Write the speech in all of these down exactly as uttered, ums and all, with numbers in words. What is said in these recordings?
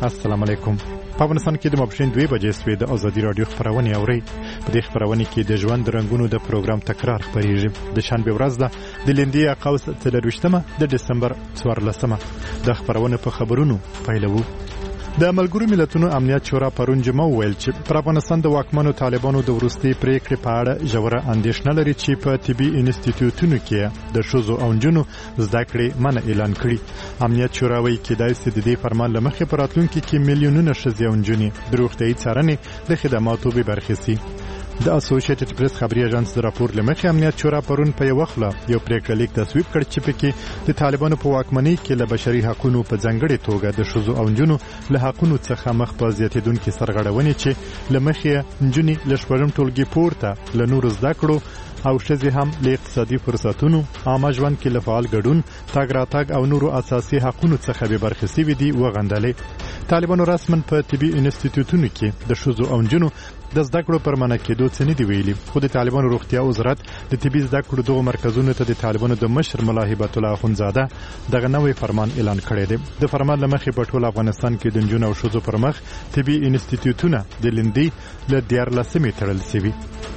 السلام علیکم. په افغانستان کې د ماپښین دوه بجې سوې د ازادي رادیو خبرونه اوري. په دې خبرونه کې د ژوند رنگونو د پروګرام تکرار خبريږي. د شنبه ورځ ده د لندې اقاوس څلرويشتمه د دسمبر څوارلسمه. د خبرونه په خبرونو پیلوو. د ملګرو ملتونو امنیت شورا پرون جمعه ویل چې پر افغانستان د واکمنو طالبانو د ورستي پریکړې په اړه ژوره اندېښنه لري چې په طبي انسټیټیوټونو کې د ښځو او نجونو زده کړې منع اعلان کړي. امنیت شورا وایي کېدای شي د دې فرمان له مخې په راتلونکي کې میلیونونه ښځې او نجونې د روغتیايي څارنې د خدماتو بې برخې شي. د اسوسییټډ پریس خبري اژانس د راپور لمخې امنیت شورا پرون په یو وخت یو پریکړه لیک تصویب کړ چې پکې د طالبانو په واکمنۍ کې له بشري حقوقو په ځنګړې توګه د ښځو او نجونو له حقوقو څخه مخ په زیاتېدونکو سرغړونې چې لمخې نجونې له شپږم ټولګي پورته له نورو زده کړو او ښځې هم له اقتصادي فرصتونو عامه ژوند کې له فعال ګډون تګ راتګ او نورو اساسي حقوقو څخه به برخې سوي دي وغندلې. طالبانو رسمن په طبي انسټیټیوټونو کې د ښځو او نجونو د زده کړو پر منع کېدو څه نه دی ویلي. خو د طالبانو روغتیا وزارت د طبي زده کړو دغه مرکزونو ته د طالبانو د مشر ملا هبت الله اخونزاده دغه نوې فرمان اعلان کړی دی. د فرمان لمخې په ټول افغانستان کې د نجونو او ښځو پر مخ طبي انسټیټیوټونه د لندې له دیارلسمې تړل شوي.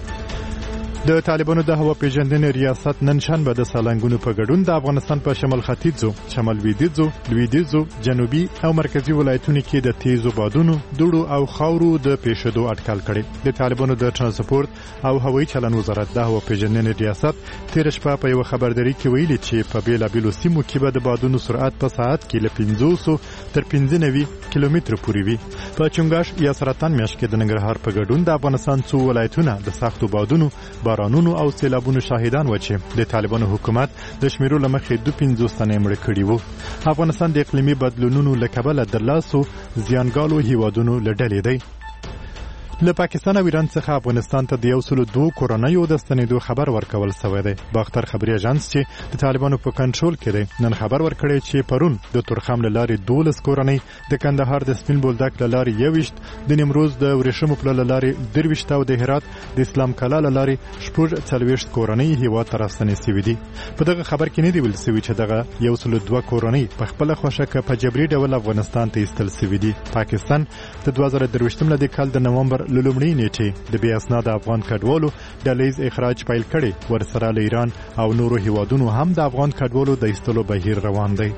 د طالبانو د هوا پیژندنې ریاست نن شنبه د سالنګونو په ګډون د افغانستان په شمال ختیځو، شمال لویدیځو، لویدیځو، جنوبي او مرکزی ولایتونو کې د تیزو بادونو، دوړو او خاورو د پیښېدو اټکل کړي. د طالبانو د ترانسپورت او هوایي چلن وزارت د هوا پیژندنې ریاست تیر شپه په یو خبرداري کې ویلي چې په بیلابیلو سیمو کې به د بادونو سرعت په ساعت کې له پنځوس تر پنځه نوي کیلومتر پورې وي. په چنګاش یا سرطان میاشت کې د ننګرهار په ګډون د افغانستان څو ولایتونه د سختو بادونو بارانونو او سیلابونو شاهدان و چې د طالبانو حکومت د شمیرو لمخې د پنځوس تنې مړ کړي وو. افغانستان د اقلیمي بدلونونو له کبله د لاسو زیانګالو هیوادونو له ډلې دی. له پاکستان او ایران څخه افغانستان ته د یو سلو دوه کورنیو د ستنېدو خبر ورکول شوی دی. باختر خبري اژانس چې د طالبانو په کنټرول کې دی نن خبر ورکړی چې پرون د تورخم له لارې دولس کورنۍ، د کندهار د سپین بولدک له لارې یوویشت، د نیمروز د ورېښمو پله له لارې درویشت او د هرات د اسلام کلا له لارې شپږ څلوېښت کورنۍ هیواد ته راستنې شوي دي. په دغه خبر کې نه دی ویل شوي چې دغه یو سلو دوه کورنۍ په خپله خوښه که په جبري ډول افغانستان ته ایستل شوي دي. پاکستان د دوه زره درویشتم له کال د نومبر له لومړۍ نیټې د بې اسناده افغان کډوالو ډلهییز اخراج پیل کړی. ورسره له ایران او نورو هیوادونو هم د افغان کډوالو د ایستلو بهیر روان دی.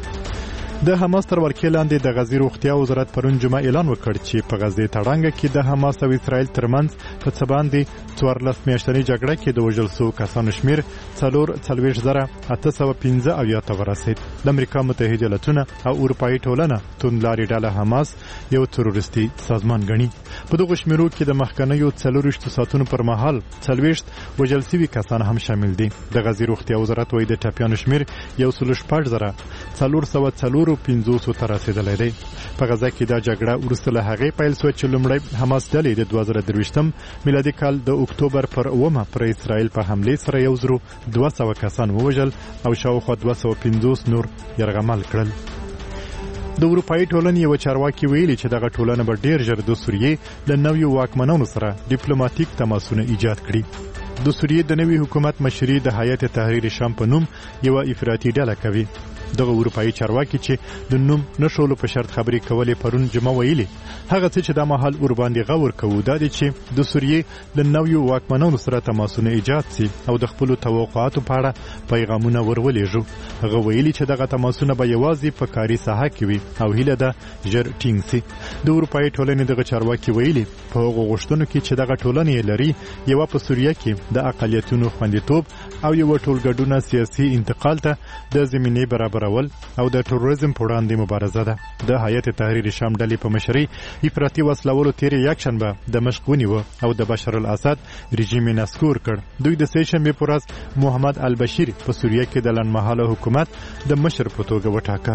د حماس تر ورکې لاندې د غزې روغتیا وزارت پرون جمعه اعلان وکړ چې په غزې تړانګه کې د حماس او اسرائیل ترمنځ په څه باندې څوارلس میاشتنۍ جګړه کې د وژل شوو کسانو شمیر څلور څلوېښت زره اته سوه پنځه اویا ته ورسېد. د امریکا متحده ایالتونه او اروپایي ټولنه توندلارې ډله حماس یو تروریستي سازمان ګڼي. په دغو شمیرو کې د مخکنیو څلورویشتو ساعتونو پر مهال څلوېښت وژل شوي کسان هم شامل دي. د غزې روغتیا وزارت وایي د ټپیانو شمیر یو سلو شپږ زره څلور سوه څلور پنځوسو ته رسېدلی دی. په غزه کې دا جګړه وروسته له هغې پیل شوه چې لومړی حماس ډلې د دوه زره درویشتم میلادي کال د اکتوبر پر اوومه پر اسرائیل په حملې سره یو زرو دوه سوه کسان ووژل او شاوخوا دوه سوه پنځوس نور یرغمل کړل. د اروپایي ټولنې یو چارواکي ویلي چې دغه ټولنه به ډیر ژر د سوریې له نویو واکمنانو سره ډیپلوماټیک تماسونه ایجاد کړي. د سوریې د نوي حکومت مشري د هیئت تحریر شام په نوم یو افراطي ډله کوي. دغه اروپایي چارواکي چې د نوم نشولو په شرط خبرې کولې پرون جمعه ویلي هغه څه چې د مهال ور باندې غور کوو دا دی چې د سوریې له نویو واکمنانو سره تماسونه ایجاد سي او د خپلو توقعاتو په اړه پیغامونه ورولېږو. هغه ویلي چې دغه تماسونه به یوازې په کاري ساحه کې وي او هیله ده ژر ټینګ سي. د اروپایي ټولنې دغه چارواکي ویلي په هغو غوښتنو کې چې دغه ټولنې لري یوه په سوریه کې د اقلیتونو خوندیتوب او یو ټولګډونه سیاسي انتقال ته د زمینې برابرول او د تروریزم په وړاندې مبارزه ده. د هیئت تحریر شام ډلې په مشرۍ افراطي وسلولو تیرې یکشنبه دمشق ونیوه او د بشر الاسد رژیم یې نسکور کړ. دوی د سې شنبې په ورځ محمد البشیر په سوریه کې د لنډمهاله حکومت د مشر په توګه وټاکه.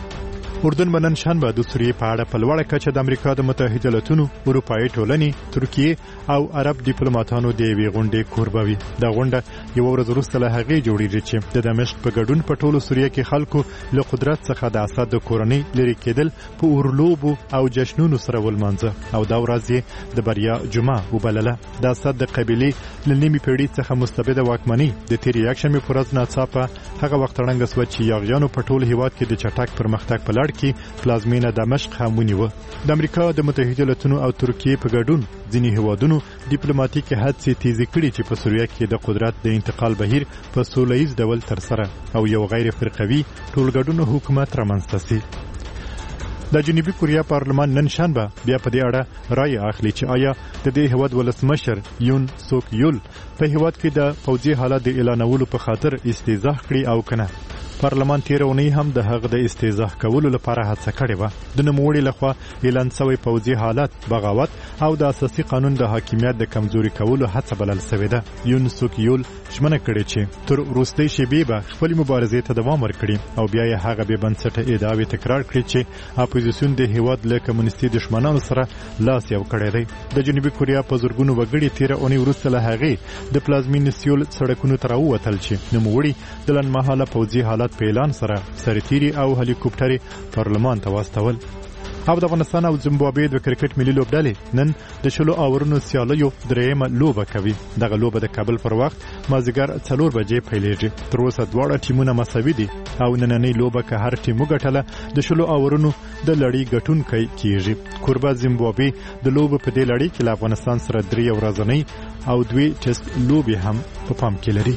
اردن به نن شنبه د سوریې په اړه په لوړه کچه د امریکا د متحده ایالتونو، اروپایي ټولنې، ترکیې او عرب ډیپلوماټانو د یوې غونډې کوربه وي. دا غونډه یوه ورځ وروسته له هغې جوړېږي چې د دمشق په ګډون په ټولو سوریه کې خلکو له قدرت څخه د اسد د کورنۍ لرې کېدل په اورلوبو او جشنونو سره ولمانځه او دا ورځ یې د بریا جمعه وبلله. د اسد د قبیلې له نیمې پېړۍ څخه مستبده واکمنۍ د تېرې یکشنبې په ورځ ناڅاپه هغه وخت ړنګه شوه چې یاغیانو په ټول هېواد کې د چټک پرمختګ په لړ غاړه کې پلازمینه دمشق هم ونیوه. د امریکا د متحده ایالاتونو او ترکیې په ګډون ځینې هیوادونو ډیپلوماټیک هڅې تیزې کړې چې په سوریه کې د قدرت د انتقال بهیر په سوله ییز ډول ترسره او یو غیر فرقوي ټولګډون حکومت رامنځته شي. د جنوبي کوریا پارلمان نن شنبه بیا په دې اړه رائے اخلي چې آیا د دې هیواد ولسمشر یون سوک یول په هیواد کې د فوجي حالت د اعلانولو په خاطر استیضاح کړي او کنه. پارلمان تیر اونۍ هم د هغه د استیضاح کولو لپاره هڅه کړې و. د نوموړي لخوا اعلان شوی فوجي حالت بغاوت او د اساسي قانون د حاکمیت د کمزوري کولو هڅه بلل شوې ده. یون سوک یول ژمنه کړې چې تر وروستۍ شېبې به خپل مبارزې ته دوام ورکړي او بیا یې هغه بې بنسټه ادعاوې تکرار کړې چې اپوزیسیون د هیواد له کمونیستي دشمنانو سره لاس یو کړی دی. د جنوبي کوریا په زورګونو وګړي تیر اونۍ وروسته له هغې د پلازمینې سیول سړکونو ته راووتل چې نوموړي د لنډمهاله فوجي حالت په اعلان سره سرتیري او هلیکوپټرې پارلمان ته واستول. او د افغانستان او زیمبابوې د کرکټ ملي لوبډلې نن د شلو اورونو سیالیو درېیمه لوبه کوي. دغه لوبه د کابل پر وخت مازدیګر څلور بجې پیلېږي. تر اوسه دواړه ټیمونه مساوي دي او نننۍ لوبه که هر ټیم وګټله د شلو اورونو د لړۍ ګټونکی کیږي. کوربه زیمبابوې د لوبې په دې لړۍ کې له افغانستان سره درې ورځنۍ او دوی ټیسټ لوبې هم په پام کې لري.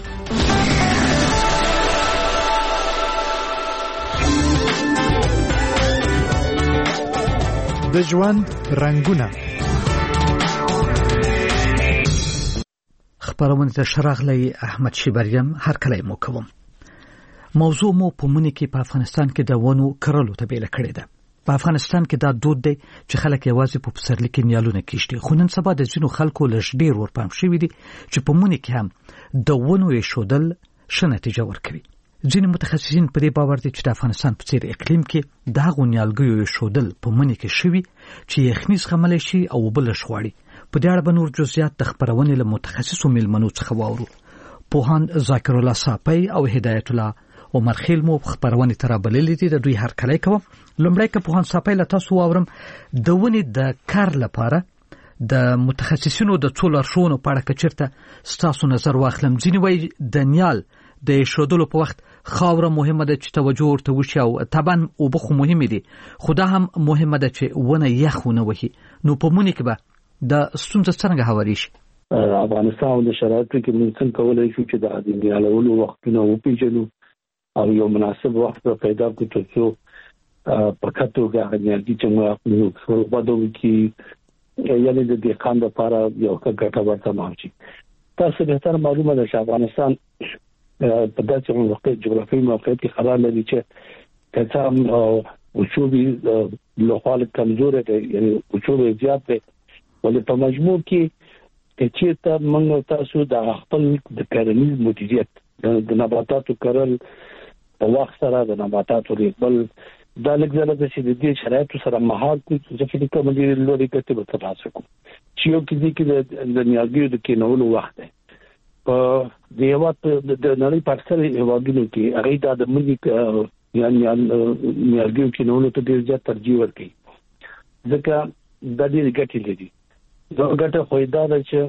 د ژوند رنگونه خبرونه د شراغلی احمد شیبریم هر کله مو کوم. موضوع مو په مونږ کې په افغانستان کې د ونو کرلو ته بیل کړی ده. په افغانستان کې دا دود دی چې خلک یوازې په پسرلي کې نیالونه کیږي. خو نن سبا د ځینو خلکو لږ ډیر ورپام شوی دي چې په مونږ کې هم د ونو ایښودل ښه نتیجه ورکوي. ځینې متخصصین په دې باور دي چې د افغانستان په څیر اقلیم کې د هغو نیالګیو ایښودل په مني کې شوي چې یخني زغملی شي او اوبه لږ غواړي. په دې اړه به نور جزئیات د خپرونې له متخصصو میلمنو څخه واورو. پوهاند ذاکر الله صافی او هدایت الله عمر خیل مو خپرونې ته رابللي دي. د دوی هرکلی کوم. لومړی که پوهاند صافی له تاسو واورم د ونې د کار لپاره د متخصصینو د څو لارښوونو په اړه که چېرته ستاسو نظر واخلم. ځینې وایي د نیال د ایښودلو په وخت خاوره مهمه ده چې توجه ورته وشي او طبعا اوبه خو مهمې دي خو دا هم مهمه ده چې ونه یخ ونه وهي. نو په مونږ کې به د ستونزه څنګه هواري شي؟ افغانستان د شرایطو کې موږ څنګه کولای شو چې د نیالولو وختونه وپېژنو او یو مناسب وخت پیدا کړو ترڅو په کتوګه هغه چې موږ په کې یعنی د دې خان لپاره یو ګټور تمام شي. تاسو به تر معلومه ده چې افغانستان په داسې موقعیت جغرافیایي موقعیت کې قرار لري چې کڅام او وچوبي لوخال کمزور دی یعنی وچوبي زیات دی ولې په مجموع کې چې ته موږ تاسو د خپل د کرنیز مدیریت د نباتاتو کرل په وخت سره د نباتاتو ریبل دا لږه د چې د دې شرایطو سره مهار کوي چې فکر کوم چې لوري کته به تاسو کو چې یو کې دي کې د نیالګیو د کینولو وخت دی په دیوات د نړۍ په اکثر هیوادونو کې هغه د ملي یعنی نیالګیو کینولو ته ډیر زیات ترجیح ورکوي ځکه د دې ګټې لري. دا ګټه خو دا ده چې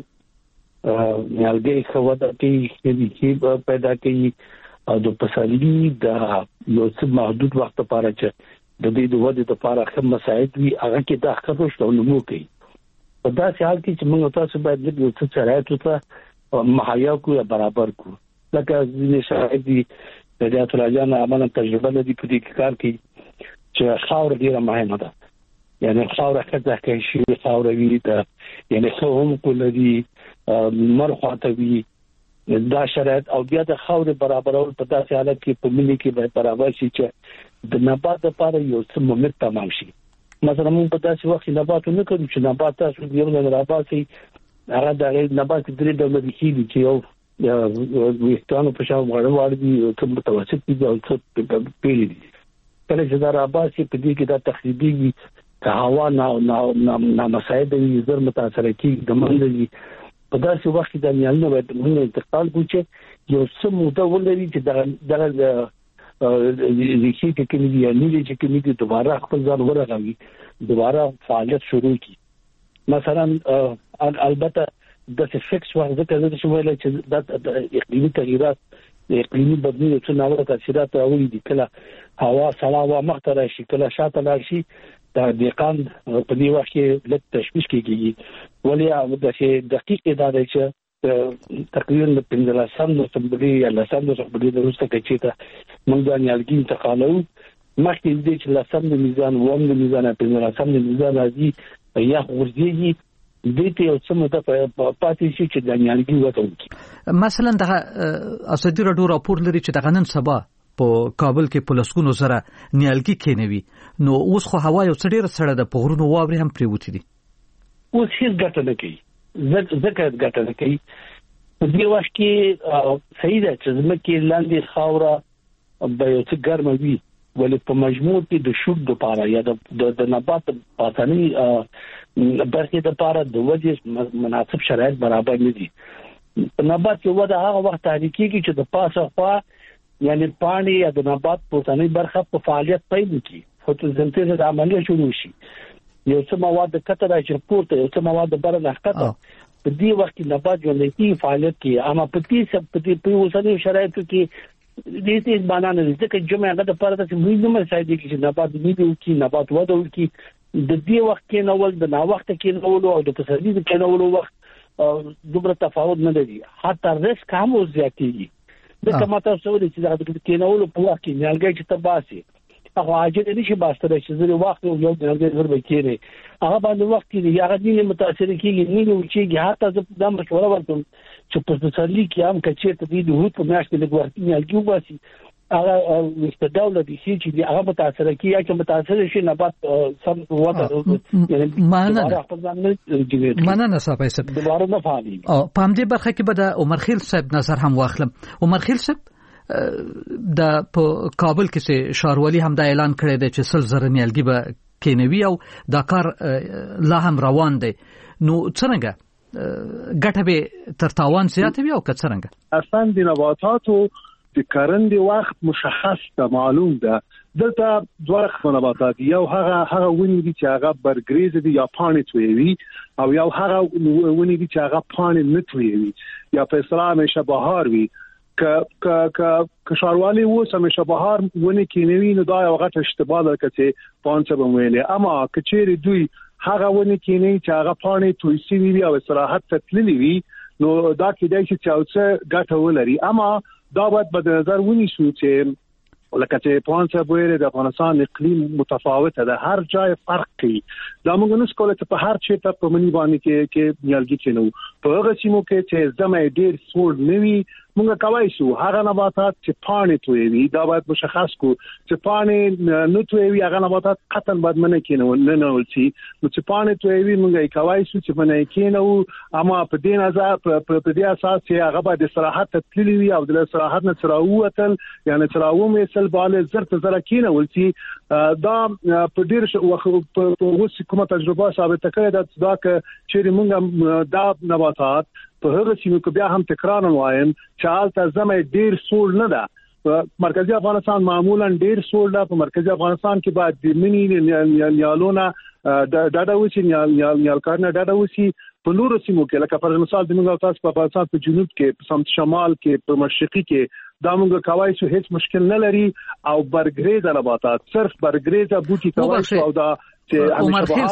نیالګي خوده کې چې پیدا کوي او د پسرلي د یو څه محدود وخت لپاره چې د دې د ودې لپاره کوم مساعد وي هغه کې د اخروش ته نمو کوي. په داسې حال کې چې موږ تاسو باید د یو څه شرایطو ته مهیا کو یا برابر کو لکه ځینې شرایط دي د دې ترجمه عملاً تجربه لري په دې کار کې چې خاور ډیره مهمه ده. یعنی خاور کله کې شي خاور وی ده یعنی هم کولري مرخواته وی دا شرایط او بیا د خاور برابرول په داسې حالت کې په ملي کې به برابر شي چې د نبات لپاره یو څه مومنت تمام شي. مثلا موږ په داسې وخت نبات نه کوو چې نبات تاسو یو نه راباسي هغه د نبات درې ډول دي چې یو ویښتانو په شاو غړوړ دي کوم متوسط دي او څه پیلي دي. کله چې دا راباسي په دې کې دا تخریبي که هوا نه نه مساعد وي زر متاثر کیږي د منځي په داسې وخت کې د نیالنو باید موږ انتقال کوو چې یو څه موده ولري چې دغه د ریښې کې کومې دي یا نیلې چې کومې دي دوباره خپل ځان ورغوي دوباره فعالیت شروع کړي. مثلا البته د فکس وخت ځکه چې ویل چې د اقلیمي تغیرات د اقلیمي بدلون څخه ناوړه تاثیرات راوړي دي. کله هوا سړه هوا مخته راشي، کله شاته راشي، د دقیقاً په دې وخت کې لږ تشویش کېږي. ولې د دقیق ادارې چې تقریبا د پنځلسم نومبر یا لسم نومبر د وروسته کې چې موږ د نیالګي انتقالو مخکې دې چې لسم د میزان ووم د میزان پنځلسم د میزان راځي یا ورځي دې ته یو څه مده پاتې شي چې د نیالګي وته وکړي. مثلا د ازادي راډیو راپور لري چې د نن سبا په کابل کې په لسګونو سره نیالګي کېنوي، نو اوس خو هوا یو څه ډېره سړه ده، په غرونو واورې هم پرېوتې دي. اوس هیڅ ګټه نه کوي، ځکه ګټه نه کوي. په دې وخت کې صحیح ده چې ځمکې لاندې خاوره به یو څه ګرمه وي، ولې په مجموع کې د شوټ لپاره یا د نبات پاتني برخې لپاره د وجه مناسب شرایط برابر نه دي. په نبات کې وده هغه وخت تحریکېږي چې د پاسه خوا یعنی پانی یا د نبات پوتنی برخه په فعالیت پیل کړي، فوتوسنتیز د عملیه شروع شي، یو څه مواد د کتر راځي پورته، یو څه مواد د بره راځي. په دې وخت کې نبات ژوندۍ فعالیت کوي، اما په دې سب په دې په اوسنۍ شرایطو کې دې څه معنا نه لري چې جمع هغه د پاره چې موږ نه مساعده کې چې نبات دې کې نبات وده وکړي. د دې وخت کې نوول د نا وخت کې نوول او د تسلیز کې نوول وخت دومره تفاوت نه لري، حتی ریسک هم زیاتېږي. د کماته سوال چې دا د کې نوول په وخت کې نیالګي چې تباسي هغه اجازه نشي باستره چې زری وخت یو نیالګي زر به کېږي هغه باندې وخت کې هغه دې متاثر کېږي نه نو چې حتی د مشوره ورته چې په تسلی کې هم کچې ته دې هوت په میاشت کې لګورتي نیالګي وباسي هغه مستداوله دي چې هغه متاثر کیږي چې متاثر شي نبات سم وته یعنی معنا معنا نه صاحب صاحب دوباره نه فعالي. او پام دې برخه کې به د عمر خیل صاحب نظر هم واخلم. عمر خیل صاحب د په کابل کې چې شاروالي هم دا اعلان کړی دی چې سل زره نیالګي به کېنوي او دا کار لا هم روان دی، نو څنګه ګټه به تر تاوان زیاته وي او که څنګه؟ اصلا د نباتاتو د کرندې وخت مشخص ده، معلوم ده. دلته دوه قسم نباتات دي، یو هغه هغه ونې دي چې هغه برګریز دي یا پاڼې تویوي، او یو هغه ونې دي چې هغه پاڼې نه تویوي یا په اصطلاح همیشه بهار وي. که که که که شاروالي اوس همیشه بهار ونې کېنوي نو دا یو غټ اشتباه ده چې پانڅه به ویلې. اما که چیرې دوی هغه ونې کېنوي چې هغه پاڼې توی شوي وي او استراحت ته تللي وي نو دا کېدای شي چې یو څه ګټه ولري. اما دا باید په نظر ونیسو چې لکه چې پانڅه بویره د افغانستان اقلیم متفاوته ده، هر ځای فرق کوي. دا موږ نه سکول چې په هر چیرته په منی باندې کې کې نیالګي کېنو. په هغه سیمو کې چې زمې ډېر سوړ نه وي موږ کولی شو هغه نباتات چې پاڼې تویوي دا باید مشخص کو چې پاڼې نه تویوي، هغه نباتات قطعا باید منع کېنول نه نول شي. نو چې پاڼې تویوي موږ یې کولی شو چې منع کېنو، اما په دې نظر په دې اساس چې هغه باید استراحت ته تللي وي او د استراحت نه سره ووتل یعنی سره ومېسل باندې زر ته زره کېنول شي. دا په ډېر وخت په اوس کومه تجربه ثابته کړې ده دا که چیرې موږ دا نباتات په هغه سیمو کې بیا هم تکرار وایم چې حالت زمې ډیر سوړ نه ده. مرکزی افغانستان معمولا ډیر سوړ ده. په مرکزی افغانستان کې بعد د منی نیالونه دا دا وسی نیال کارنه دا دا وسی په نورو سیمو کې لکه پر مثال د موږ تاسو په افغانستان په جنوب کې په سمت شمال کې په مشرقي کې دا موږ کوي چې هیڅ مشکل نه لري او برګریز نباتات صرف برګریز بوټي کوي او دا عمر خیل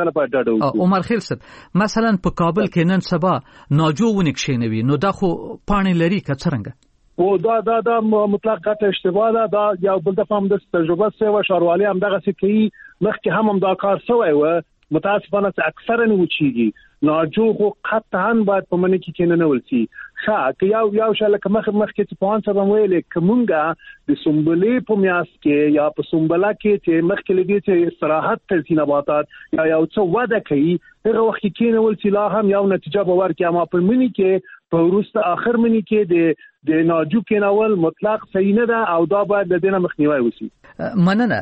صاحب عمر خیل صاحب مثلا په کابل کې نن سبا ناجو ونکشینوي نو دا خو پانی لري که څنګه؟ او دا دا دا مطلق غټ اشتباه ده. دا یو بل دفعه هم د تجربه سوي شاروالي هم دغه څه کوي، مخکې هم هم دا کار سوی و، متاسفانه چې اکثرا وچیږي. ناجو خو قطعا باید په منی کې کېنه نول شي. ښه که یو یو شاله که مخ مخ کې په انسر ویلې کومګه د سنبلې په میاس کې یا په سنبله کې چې مخ کې لګي چې استراحت تل نباتات یا یو څه وده کوي هغه وخت کې کېنه ول شي لا هم یو نتیجه به ورکړي. اما په منی کې په وروسته اخر منی کې د د ناجو کېنول مطلق صحیح نه ده او دا باید د دینه مخنیوي وشي. مننه.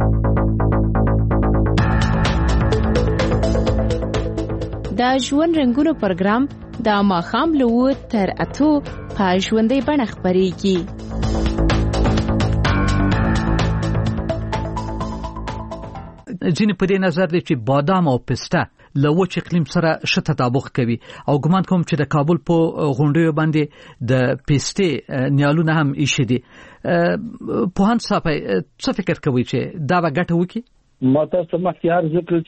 دا ژوند رنگونو پروګرام د ماخام لو تر اتو په ژوندۍ بڼه خبرېږي. ځینې په دې نظر دي چې بادام او پسته له وچ اقلیم سره ښه تطابق کوي او ګمان کوم چې د کابل په غونډیو باندې د پیسټي نیالونه هم ایښي دي. په هان صاحب څه فکر کوي چې دا به ګټه وکړي؟ ما تاسو مخکې ذکر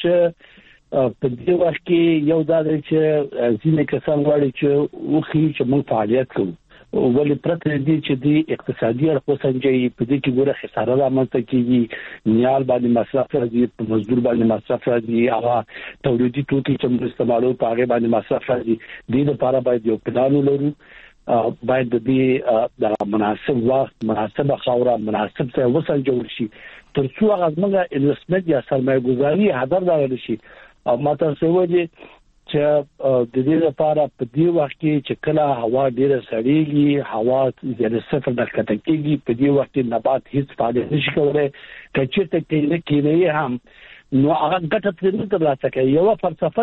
چې په دې وخت کې یو دا دی چې ځینې کسان غواړي چې وخی چې موږ فعالیت کوو ولې پرته دي چې د اقتصادي اړخ وسنجي په دې کې ګوره خساره رامنځته کیږي، نیال باندې مصرف راځي، په مزدور باندې مصرف راځي، هغه تولیدي توکي چې موږ استعمالو په هغه باندې مصرف راځي. د لپاره باید یو پلان ولرو، باید د دې د مناسب وخت مناسب خاوره مناسب ځای وسنجول شي ترڅو هغه موږ انویسټمنت یا سرمایه گذاري هدر راوړل شي. او ماته څه وایي چې د دې لپاره په دې وخت کې چې کله هوا ډیره سړیږي، هوا د صفر د کته کېږي، په دې وخت کې نبات هیڅ فعالیت نشي کولای، کچته کې کېږي هم نو هغه ګټه پرې ترلاسه کوي. یو فلسفه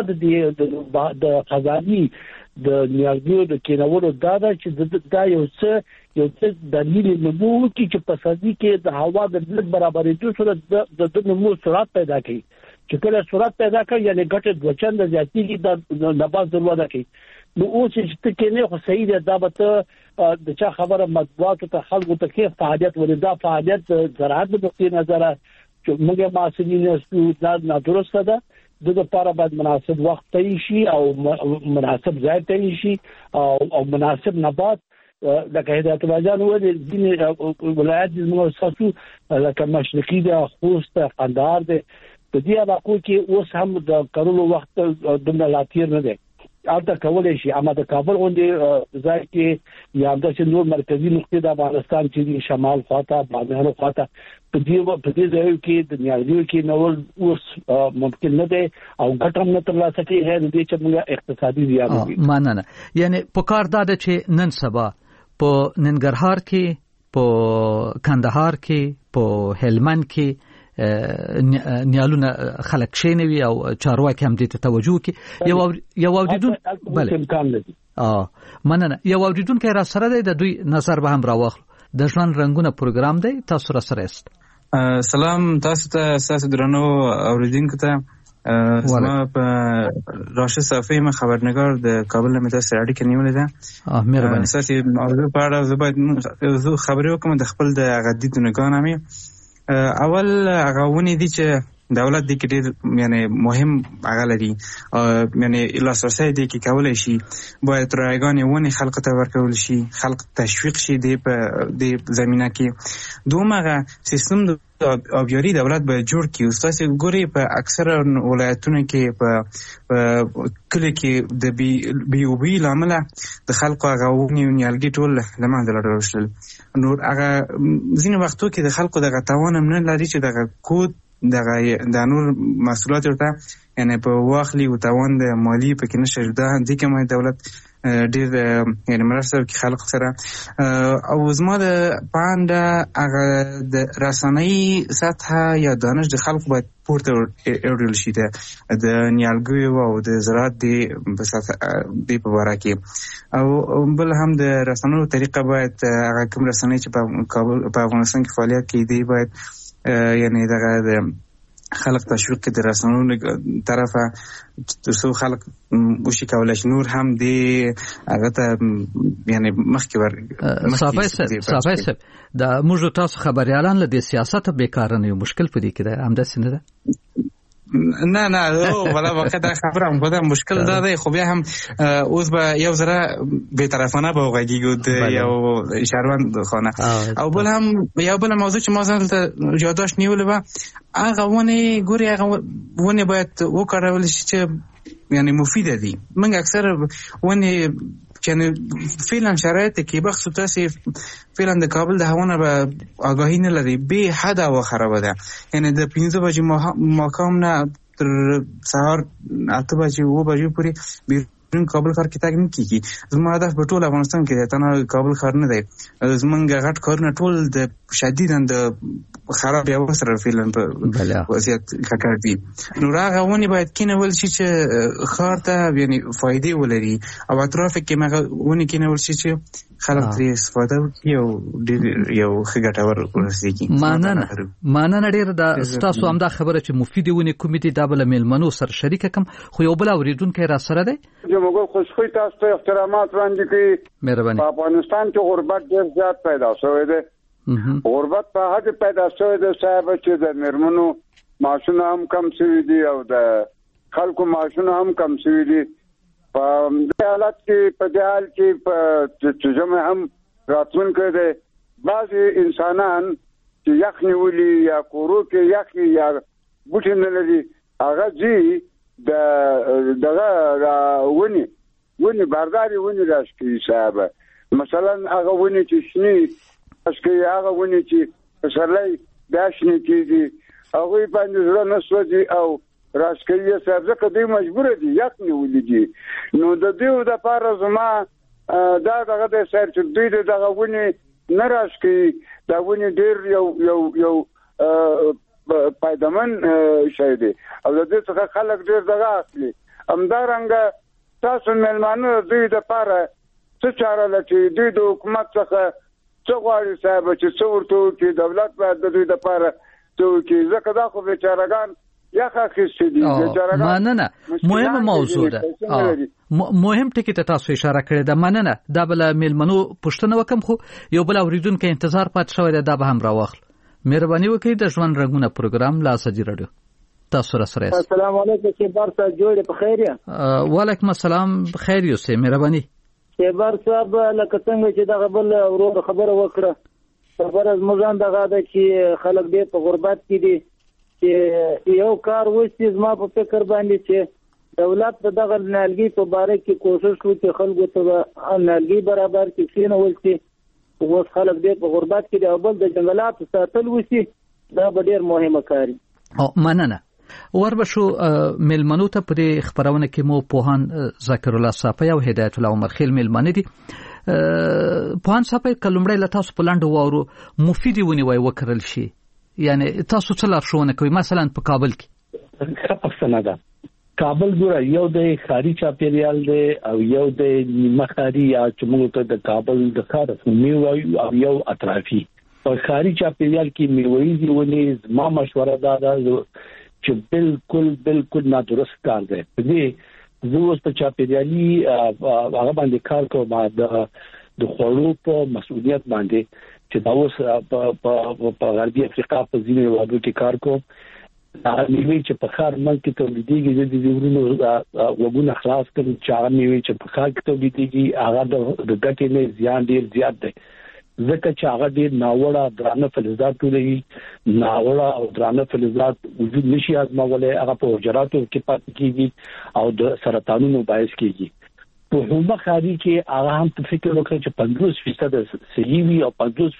د د خزاني د نیالګیو د کېنولو دا ده چې دا یو څه یو څه د نیلي نمو کې چې په سړي کې د هوا د لږ برابرېدو سره د نمو سرعت پیدا کوي. چې کله سرعت پیدا کوي یعنی ګټه د چنده زیاتېږي د نبات ضرورت کوي. نو اوس چې ته نه خو صحیح ده دا به د چا خبره مطبوعات ته خلکو ته کې فعالیت ولدا فعالیت زراعت د نقطې نظر چې موږ ماسنین نسو دا نه درسته ده. د لپاره باید مناسب وخت ته شي او مناسب ځای ته شي او مناسب نبات لکه هدایت واجان ولې د ولایت د موسسو لکه مشرقي د خوست قندهار د په دې علاقو کې اوس هم د کارولو وخت د لاتیر نه دی. البته کولای شي اما د کابل غونډې ځای کې یا د نور مرکزی نقطې د افغانستان چې شمال خواته باندې خواته په دې په دې ځای کې د نیالګیو کې نول اوس ممکن نه دی او ګټم نه ترلاسه کیږي د دې چې موږ اقتصادي زیان وي. ماننه یعنی په کار دا چې نن سبا په ننګرهار کې، په کندهار کې، په هلمند کې نیالونه خلک شینوي او چارواکي هم دې ته توجه کوي. یو یو اوریدون بله اه مننه یو اوریدون کې را سره دی د دوی نظر به هم راوخلو. د ژوند رنگونه پروګرام دی، تاسو را سره است. سلام تاسو ته، تاسو درنو اوریدونکو ته. زما په راشد صافی ما خبرنگار د کابل له تاسو اړیکه نیولې ده. اه مهرباني. ساسي موضوع په اړه زه باید خبرې وکم د خپل د غدي دنګان امي. اول هغه ونی دي چې دولت د کې ډېر یعنی مهم هغه لري یعنی لاسرسي دي کې کولای شي باید رایګانې ونی خلق ته ورکول شي، خلق تشویق شي د په د زمينه کې. دومره سیستم د آبیاری دولت به جوړ کی. استاد ګوري په اکثر ولایتونو کې په کلی کې د بي بي او بي لامل د خلکو غوونی نیالګي ټول لمه دلته نور هغه ځینې وختو کې د خلکو د غتاون نه لري چې د کود د د نور مسؤلیت ورته یعنی په واخلي او توان د مالی په کې نشه ده ځکه مې دولت ډېر یعنی مرسته کوي خلک سره. او زما د پاند هغه د رسنۍ سطح یا دانش د خلکو باید پورته اړول شي د نیالګیو او د زراعت د په سطح د په اړه کې. او بل هم د رسنیو طریقه باید هغه کوم رسنۍ چې په کابل په افغانستان کې فعالیت کوي دی باید یعنی دغه خلق تشویق کې د رسنیو طرفه ترڅو خلق وشي کولای شي نور هم دی هغه ته یعنی مخکې ور صافي صافي د موږ تاسو خبريالان له سیاست به کار نه یو مشکل پدې کې ده هم د سینه ده نه نه ولا واقع دا خبره هم بده مشکل دا دی. خو بیا هم اوس به یو ذره به طرفانه به وګیږو د یو شهروند خانه. او بل هم یو بل موضوع چې ما ځل ته یاداش نیولې و هغه ونه ګوري هغه ونه باید وکړول شي چې یعنی مفیده دي. موږ اکثر ونه چې فعلا شرایط کې بخصوص تاسو فعلا د کابل د هوونه به آگاهی نه لري به حد او خراب ده. یعنی د پنځه بجې ماقام نه تر سهار اته بجې و بجې پورې بیرون کابل ښار کې تاګ نه کیږي. زما هدف په ټول افغانستان کې ته نه کابل ښار نه دی. زمونږ غټ کارونه ټول د شدیداً د خراب یا وسره فعلا په وضعیت ککړ دي. نو هغه ونې باید کینول شي چې ښار ته یعنی فائدې ولري او اطراف کې هغه ونې کینول شي چې خلک ترې استفاده وکړي او ډېر یو ښه ګټور ورسېږي. مننه مننه ډېر. دا ستاسو همدا خبره چې مفیدې ونې کومې دي دا به له میلمنو سره شریکه کړم، خو یو بل اورېدونکی را سره دی. جمهور خوشخوی تاسو ته احترامات وړاندې کوي. مهرباني. په افغانستان کې غربت ډېر زیات پیدا شوی دی. غربت په هغه پیدا شوی دی صاحب چې د میرمنو معاشونه هم کم شوي دي او د خلکو معاشونه هم کم شوي دي. په دې حالت کې په دې حال کې په چې هم راتلونکی دی بعضې انسانان چې یخ نیولي یا کورو کې یخ یا بوټي نه لري هغه ځي د دغه ونې ونې بارداري ونې راشکوي صاحب. مثلا هغه ونې چې شنې راشکوي هغه ونې چې پسرلی بیا شنې کېږي هغوی باندې زړه نه سوځي او راشکوي صاحب ځکه دوی مجبوره دي یخ نیولي دي. نو د دوی دپاره زما دا دغه دی صاحب چې دوی د دغه ونې نه راشکوي دا ونې ډېر یو یو یو پایدمن شی دی او د دې څخه خلک ډېر دغه اخلي. همدارنګه تاسو میلمانه دوی دپاره څه چاره لټوي؟ دوی د حکومت څخه څه غواړي صاحب چې څه ورته وکړي؟ دولت باید د دوی دپاره څه وکړي ځکه دا خو بیچارهګان یخ اخیستي دي. مننه. مهمه موضوع ده. مهم ټکی ته تاسو اشاره کړې ده. مننه. دا بل میلمنو پوښتنه وکم خو یو بل اوریدونکو انتظار پات شوی دا به هم راوخل. مهرباني وکړئ د ژوند رنگونه پروګرام لا سجی رادیو تاسو را سره. السلام علیکم شیبر صاحب جوړ په خیر یا؟ وعلیکم السلام بخیر یو سه. مهرباني. شیبر صاحب لکه څنګه چې دا بل ورو خبره وکړه خبره زموږ دغه ده چې خلک دې په غربت کې دي چې یو کار وشي زما په فکر باندې چې دولت دغه نالګي په باره کې کوشش وکړي چې خلکو ته نالګي برابر کړي کینول شي. اوس خلک دې په غربت کې د بل د جنگلاتو ساتل وشي دا به ډېر مهمه کار وي. مننه. وربشو میلمنو ته په خبرونه کې مو پوهان ذکر الله صافی او هدایت الله عمر خیل میلمنه دي. پوهان صافی کلمړی له تاسو په لاندې وورو مفیدی ونی وای وکړل شي یعنی تاسو څه لارښوونه کوي مثلا په کابل کې؟ ښه پوښتنه ده. کابل ګوره یو د ښاري چاپیریال دی او یو د نیمه ښاري یا چې موږ ته د کابل د ښار عمومي وایو او یو اطرافي. په ښاري چاپیریال کې میوهیزې ونې زما مشوره دا ده چې بالکل بالکل نادرست کار دی. په دې زه اوس په چاپیریالي هغه باندې کار کوم د خوړو په مسؤلیت باندې چې دا اوس په غربي افریقا په ځینې هېوادو کې کار کوم. هغه میوې چې په ښار ملک کې تولیدېږي زه د دې ورونو وګونه خلاص کړم چې هغه میوې چې په ښار کې تولیدېږي هغه د ګټې نه زیان ډېر زیات دی ځکه چې هغه ډېر ناوړه درانه فلزات ټولوي. ناوړه او درانه فلزات وجود نشي ازمولی هغه په حجراتو کې پاتې کېږي او د سرطانونو باعث کېږي. په همه ښاري کې هغه هم په فکر وکړي چې پنځوس فیصده صحیح وي او پنځوس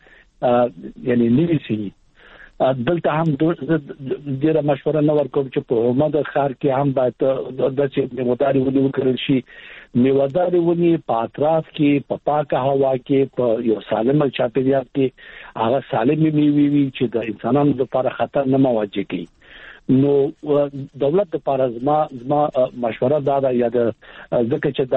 فیصده یعنی نوي صحیح. دلته هم ډېره مشوره نه ورکوم چې په همه د ښار کې هم باید داسې میوهدارې ونې وکرل شي. میوهدارې ونې په اطراف کې په پاکه هوا کې په یو سالمه چاپیریال کې هغه سالمې میوې وي چې د انسانانو لپاره خطر نه مواجه کوي. نو دولت لپاره زما زما مشوره دا ده یا د ځکه چې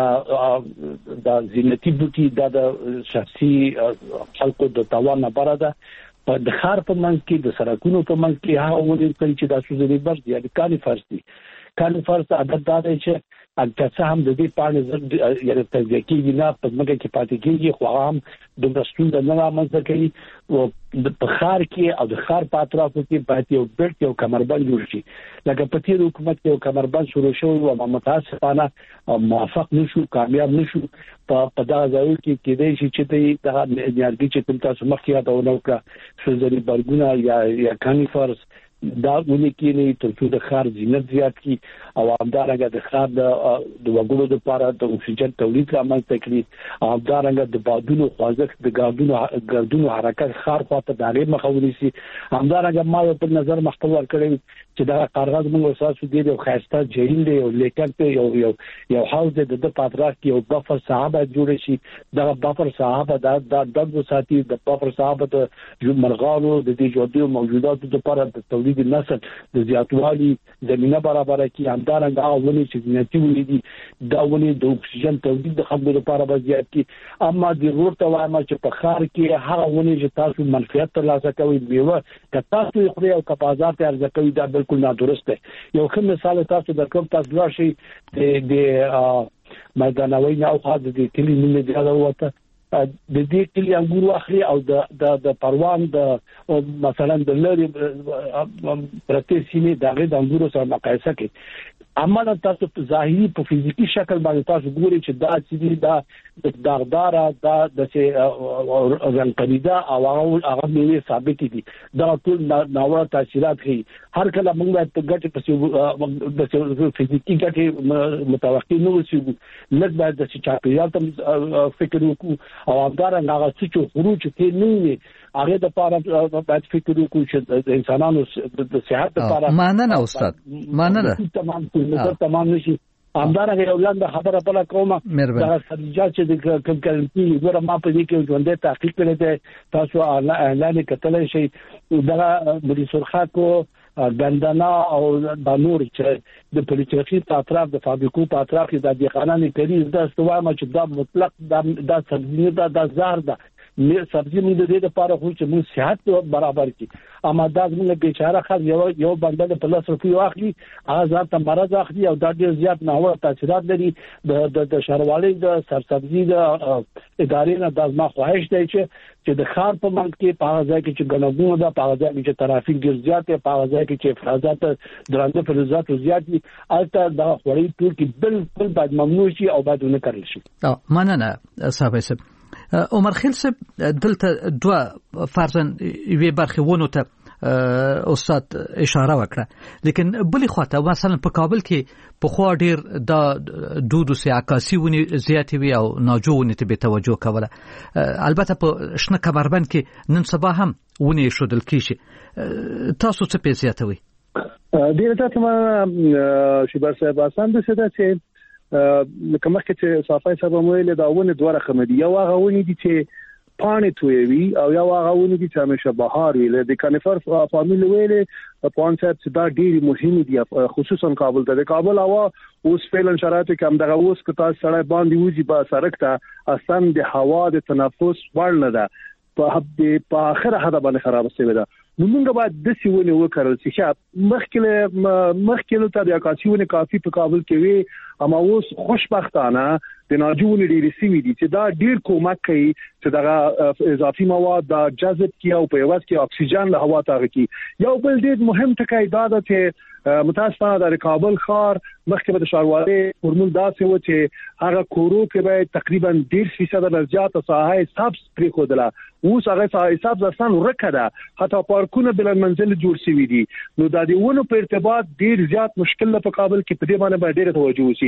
دا د زینتي بوټي دا د شخصي خلکو د توان نه بره ده په د ښار په منځ کې د سړکونو په منځ کې هغه ونې کوي چې دا سوزري برس دي یا کانیفرس دي. کانیفرس عادت دا دی چې اګه هم د دې پاڼې زړه یعنی تجزیه کېږي نه په ځمکه کې پاتې کېږي خو هغه هم دومره ستونزه نه رامنځته کوي. او په ښار کې او د ښار په اطرافو کې باید یو بیلټ یو کمربند جوړ شي. لکه په تېر حکومت کې یو کمربند شروع شوی و او متاسفانه موفق نشو کامیاب نشو. په دغه ځایو کې کېدای شي چې د نیالګي چې کوم تاسو مخکې یادونه وکړه سوزري برګونه یا یا کانیفرس دا ونی کې تر څو د خار زینت زیات کی او همدارنګه د خار د وګړو لپاره د اکسیجن تولید رامنځته کړي، همدارنګه د بادونو خوځښت د ګاردونو ګاردونو حرکت خار خواته دغه مخاوري سي. همدارنګه ما په نظر مخکور کړی چې دا کارغاز موږ اساسو دی او خاصه جهیل دی او لیکن ته یو یو یو حوض د پاتراک کې یو بفر صحابه جوړ شي. دا بفر صحابه دا د دغه ساتي د بفر صحابه د مرغانو د دې جوړو موجوداتو لپاره د تولید نسل د زیاتوالي زمينه برابر کی. همدارنګه اولنی چې زینتي ولیدي دا ونی د اکسیجن تولید د خلکو لپاره زیات کی. اما د ورته وایم چې په خار کې هغه ونی چې تاسو منفعت ترلاسه کوي میوه که تاسو خوري او که بازار ته ارزه کوي دا بالکل نادرست دی. یو ښه مثال تاسو درکوم، تاسو راشي د د میدانوي نه او خاص د کلی نه دی راوته د دې کلی انګور واخلي او د د پروان د مثلا د لری پرته سینې دغه د انګورو سره مقایسه کوي. اما تاسو په ظاهري په فزیکی شکل باندې تاسو ګورئ چې دا چې دا د داغدار دا د څه رنګپریدا او هغه میوه ثابت دي. دا ټول ناوړه تاثیرات کوي. هر کله موږ ته ګټه پسې د فزیکی ګټه متوقع نه وسی لږ باید د چاپیریال ته فکر وکړو او همدارنګه هغه چې خروج کې نه وي هغه د پاره باید فکر وکړو چې انسانانو د صحت لپاره مانه استاد مانه تمام نظر تمام نشي. همدارنګه یو لاندې خبره بل کومه دا سبزیجات چې د کوم کلمتي ګوره ما په دې کې ژوندې تحقیق کړی دی، تاسو اعلان کتلای شئ. دا بری سرخاتو ګندنا او د نور چې د پولیټیکي په اطراف د فابریکو په اطراف کې د دهقانانو کړي دا استوامه چې دا مطلق دا سبزی دا د زهر ده مې سبزی موږ د دې لپاره خو چې موږ صحت برابر کړي. اما دا موږ بیچاره خل یو یو بندل په لاس روپیو اخلي هغه ځان ته مرز اخلي او دا ډیر زیات ناوړه تاثیرات لري. د د شهروالۍ د سرسبزي د ادارې نه د ما خواهش دی چې چې د خار په منځ کې په هغه ځای کې چې ګڼګونه ده، په هغه ځای کې چې ترافیک ډیر زیات دی، په هغه ځای کې چې افراطات درانده فلزات زیات دي، البته دا خوري ټول کې بالکل باید ممنوع شي او باید نه کړل شي. مننه صاحب صاحب. عمر خیل صاحب دلته دوه فرضاً یوې برخې ونه ته استاد اشاره وکړه، لیکن بلې خواته مثلا په کابل کې په خوا ډیر د دودو سي عکاسي ونی زیاتې وي او ناجو ونی ته به توجه کوله. البته په شنه کمربند کې نن سبا هم ونی شودل کیږي. تاسو څه په زیاتوي؟ ډیر تاسو ما شبر صاحب آسان ده څه چې لکه مخکې چې صافای صاحب ویل دا ونه دوه رقم دي. یو هغه ونی دي چې پانې تویوي او یو هغه ونی دي چې همیشه بهار وي. د کانیفر فامیل ویل په صاحب چې دا ډېری مهم دي خصوصا کابل ته. د کابل هوا اوس فعلا شرایط کې هم دغه اوس کتا سړی باندې وځي په سړک ته اصلا د هوا د تنفس وړ نه ده، په په اخر حدا باندې خراب شوی ده. نو موږ باید د سیونه وکړل چې مخکله مخکله ته د اکاسیونه کافي په کابل کې وي، اما اوس خوشبختانه د ناجون ډېری سیمې دي چې دا ډېر کومک کوي چې دغه اضافي مواد د جذب کی او په واسط کې اکسیجن له هوا ته کی. یو بل ډېر مهم ټکی دا ده چې متاسفانه د کابل ښار مخکې د ښاروالۍ فورمول داسې و چې هغه کورو کې به تقریبا ډېر فیصد نه زیات ساحه حساب پرې خودله. اوس هغه حساب ځان ورکړه، حتی پارکونه بل منزل جوړ شوي دي. نو د دې ونو په ارتباط ډېر زیات مشکل په کابل کې په دې باندې ډېر توجه وشي.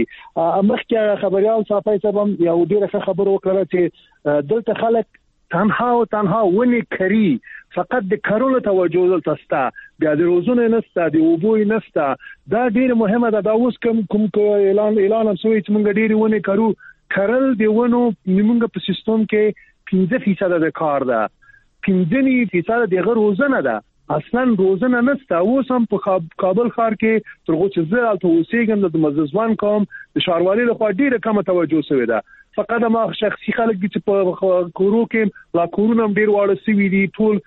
مخکې خبريال صافي صاحب یو ډېر خبر وکړه چې دلته خلک تنها او تنها ونی کری، فقط د کارونو توجه دلته ستا، بیا د روزونه نستا، د اوبوي نستا. دا ډېر مهمه ده. دا اوس کوم کوم اعلان اعلان هم شوی چې موږ ډېر ونی کارو کرل دی ونو موږ په سیستم کې پنځه فیصد د کار ده، پنځه فیصد د روزنه ده. اصلا روزنه نستا. اوس هم په کابل ښار کې ترغه چې زه الته اوسېږم د مززوان کوم د ښاروالۍ لخوا ډېره کمه توجه شوې ده. فقط ما شخصي خلک دي چې په کورو کې لا کورونه ډېر واړه سوي دي، ټول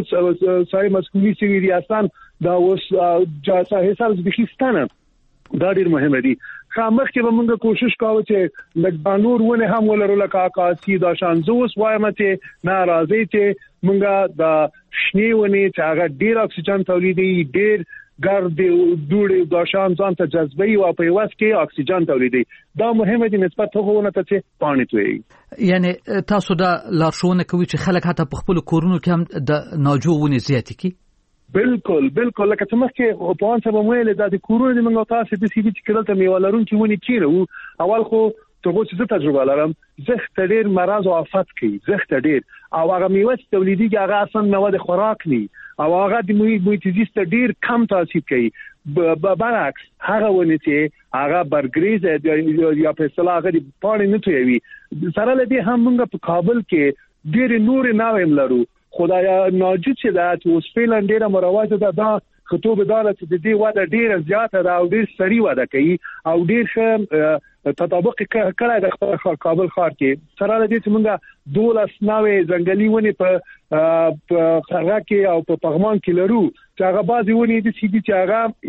ټول سای مسکونی سوي دي. اصلا دا اوس جاسه حساب ځبخستانه دا ډېر مهمه دي. خامخ کې به موږ کوشش کوو چې د بانور ونه هم ولرو لکه اکاسي دا شان زوس وایم چې ناراضي چې موږ د شنی ونه چې هغه ډېر اکسیجن تولیدي، ډېر ګرد دوړې د شان ځان ته جذبي او په واس کې اکسیجن تولیدي. دا مهمه دي نسبت هغونه ته چې پانی توي. یعنی تاسو دا لارښوونه کوي چې خلک حتی په خپل کورونو کې هم د ناجو ونې زیاتې کړي؟ بالکل بالکل لکه څنګه چې په ان سبا مویل د کورونو د منګو تاسو د سی بي چې کله ته میوالرون چې ونی کیرو اول خو ته غوښتل چې تجربه لرم زخت ډیر مرض او آفات کوي زخت ډیر او هغه میوه چې تولیدي هغه اصلا مواد خوراک نه او هغه د محیط زیست ډیر کم تاثیر کوي برعکس هغه ونی چې هغه برګریز یا په اصطلاح هغه د پانی نه توي سره لدی هم موږ په کابل کې ډیر نور ناویم لرو خدایا ناجو چې دا اوس فعلا ډیره مروجه ده دا خطوب دالت د دې واده ډیره زیاته ده او ډیر سری واده کوي او ډیر ښه تطابق کړی د کابل ښار کې سره لدی چې موږ دولس ناوې ځنګلي ونی په خرغه کې او په پغمان کې لرو چې هغه بعضی ونی د سیدي چې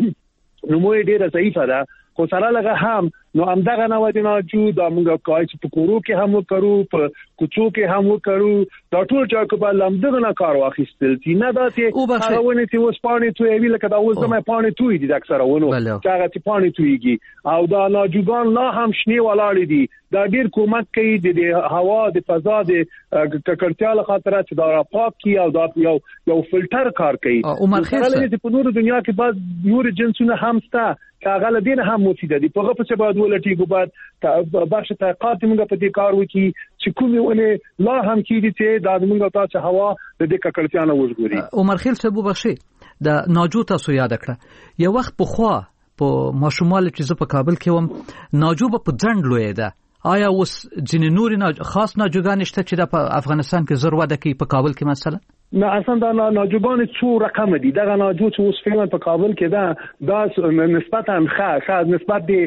هغه نموې ډیره ضعیفه ده خو سره لږه هم نو همدغه نو د ناجو د موږ کای چې په کورو کې هم وکړو په کوڅو کې هم وکړو دا ټول چې په لمدغه نه کار واخیستل چې نه دا چې هغه ونی چې اوس پانی توی وی لکه دا اوس زمای پانی توی دي اکثره ونو چې هغه چې پانی تویږي او دا ناجوګان لا هم شنی ولاړ دي دا ډیر کومک کوي د هوا د فضا د ککړتیا له خاطر چې دا پاک کی او دا یو یو فلټر کار کوي عمر خیر چې په نور دنیا کې بعض نور جنسونه هم ستا هغه لدین هم مفیده دي په غو په بعد ولټي کو بعد باشه تحقیقات موږ په دې کار وکي چې کومه ونه لا هم کیږي چې د موږ تاسو هوا د دې ککړتیا نه وژغوري عمر خیر صاحب بخشي د ناجو تاسو یاد کړه یو وخت په خوا په ماشومال چې په کابل کې وم ناجو په ځند لوی ده آیا اوس ځینې نور نه خاص ناجوګان شته چې د افغانستان کې زر واده کوي په کابل کې مثلا نه اصلا دا ناجوګان څو رقم دي دا ناجو چې اوس فعلا په کابل کې دا دا نسبتا ښه ښه نسبت دي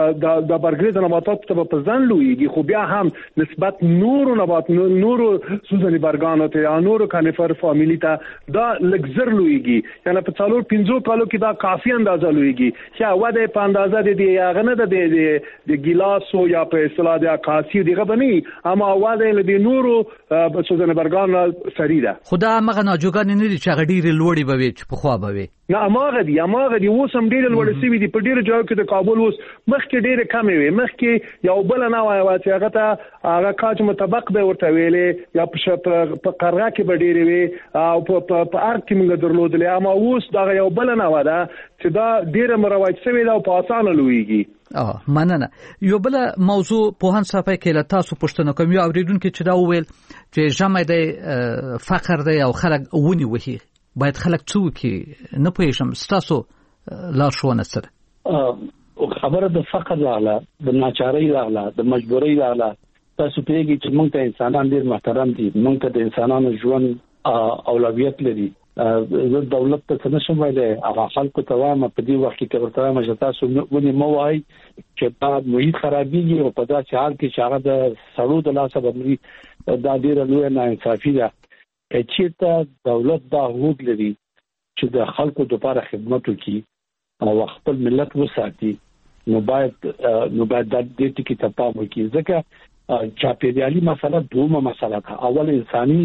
د د برګریز نباتات ته په ځان لویږي خو بیا هم نسبت نور نبات نور سوزنی برګانو ته یا نور کانیفر فامیلی ته دا لګزر لویږي یعنی په څلور پنځو کالو کې دا کافي اندازه لویږي چې واده په اندازه دي هغه نه د د ګلاسو یا په اصطلاح د اکاسي دغه بني اما واده له نورو سوزنی برګانو سریده دا مغه ناجوګان نه دي چې غډيري لوړي بوي چې په خوا بوي نه اماغه دي اماغه دي اوس هم ډیر لوړ سوي دي په ډیر ځایو کې د کابل اوس مخکې ډیر کم وي مخکې یو بل نه وای چې هغه ته هغه کاج مطابق به ورته ویلې یا په قرغه کې به ډیر وي او په په ارګ کې موږ درلودلې اما اوس دا یو بل نه ودا چې دا ډیر مروج سوي دا په اسانه لويږي اه مننه یو بل موضوع په هان صفه کې له تاسو پښتنه کوم یو اوریدونکو چې دا وویل چې جامع دی فقر دی او خلک ونی وهي باید خلک څوکي نه پېښم ستاسو لا شونه سره خبره د فقر لاله د ناچارۍ لاله د مجبورۍ لاله تاسو پیږي چې موږ ته انسانان ډیر محترم دي موږ ته د انسانانو ژوند اولویت لري زه دولت ته څه نشم وایي هغه خلکو ته وایم په دې وخت کې ورته مې تاسو ونی مو وایي چې دا محیط خرابېږي او په داسې حال کې چې هغه د سړو د لاسه باندې دا ډیر لوی نه انصافي ده چې دولت دا حقوق لري چې د خلکو لپاره خدمت وکړي او خپل ملت وساتي نو باید نو باید د دې ټکي ته پام وکړي ځکه چاپیریالي مسله دومره مسله ده اول انساني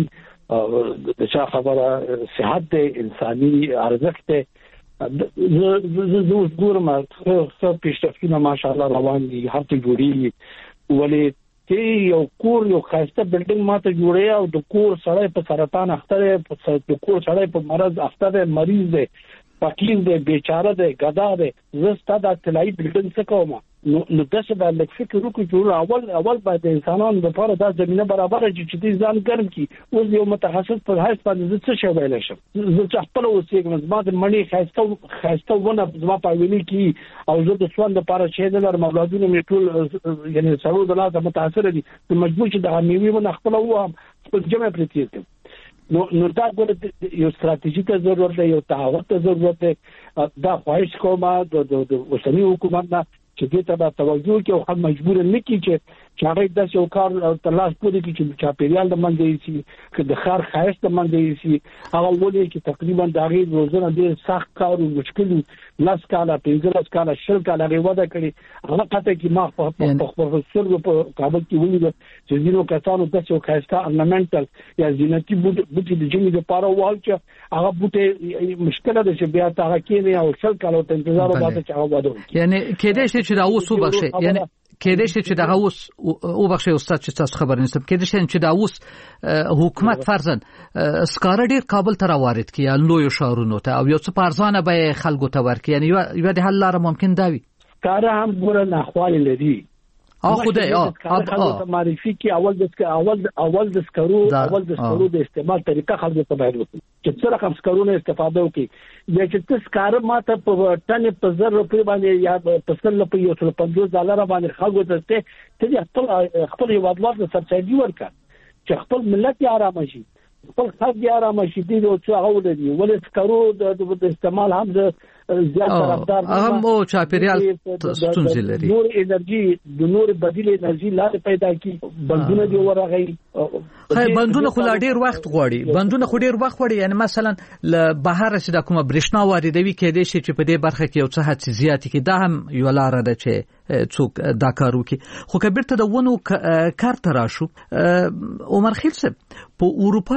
د چا خبره صحت ده انساني ارزښت ده زه زه ګورم څو پیشرفتونه ماشاءالله روان دي هر څه جوړي ولې چې یو کور یو خاصه بلډینګ ماته جوړي او د کور سړی په سرطان اخته په د کور سړی په مرض اخته مریض دی فقیر دی بیچاره دی غدا دی زستا د تلای بلډینګ څخه کوم نو نو داسې د لکفکر وکړو چې اول اول باید انسانانو لپاره د زمينه برابر چې چې ځان ګرم کی اوس یو متخصص په هیڅ باندې څه شی ویل شم زه چې خپل اوسېږم زما د مڼې خاصه خاصه ونه زما په ویلي کی او زه د سوال لپاره چې د مولادونو می ټول یعنی سړو د لاسه متاثر دي مجبور چې د میوي ونه خپل و خپل جمع پرتیته نو نو دا ګوره یو ستراتیژیک ضرورت دی یو تعهد ضرورت دی دا خواهش کوم د اوسنی حکومت نه چې دې ته به توجه کوي او هم مجبور نه کی چې چې هغه د یو کار تلاش کوي چې چاپیریال د منځي شي چې د خار خایس د منځي شي هغه ولې چې تقریبا د هغه روزنه ډېر سخت کار او مشکل لاس کاله پنځه کاله شل کاله غوډه کړي هغه پته کې ما په خپل سره په کابل کې ولید چې زینو کسانو د یو خایسته ornamental یا زینتی بوټي د جمی د پاره وال چې هغه بوټي مشکل ده چې بیا تا کې نه او شل کاله ته انتظار وکړي چې هغه وده یعنی کېدای شي چې دا اوسو بخښي یعنی کېدې شي چې دغه اوس او بخښي استاد چې تاسو خبر نشم کېدې شي چې دا اوس حکومت فرضاً سکاره ډیر کابل ته راوارد کړي لوی شهرونو ته او یو څه پارزانه به خلکو ته ورکړي یعنی یو د حل لاره ممکن دا وي سکاره هم ګوره ناخوالې لري اه خدای اه اه معرفي کې اول د اول اول د سکرو اول د سکرو د استعمال طریقه خلکو ته باید وکړي چې څه رقم سکرو نه استفاده وکړي د چې څه سکاره ماته په ټن په زر روپۍ باندې یا په سل روپۍ یو څل پنځوس ډالر باندې خلکو ته ته خپل خپل هیوادوال ته سبسایډي ورکړي چې خپل ملت یې آرام شي خپل خلک یې آرام شي دي او څه هغه ولري ولې سکرو د استعمال هم د زیات طرفدار هم او چاپیریال ستونزې لري نور انرژي د نور بدیل انرژي لاره پیدا کی بندونه دی ورغی خای بندونه خو لا ډیر وخت غواړي بندونه خو ډیر وخت غواړي یعنی مثلا ل بهر چې د کومه برېښنا واردوي کېدې شي چې په دې برخه کې یو څه حد زیات کې دا هم یو لار ده چې څوک دا کار وکړي خو کبیر ته د ونو کار ته راشو عمر خیل صاحب په اروپا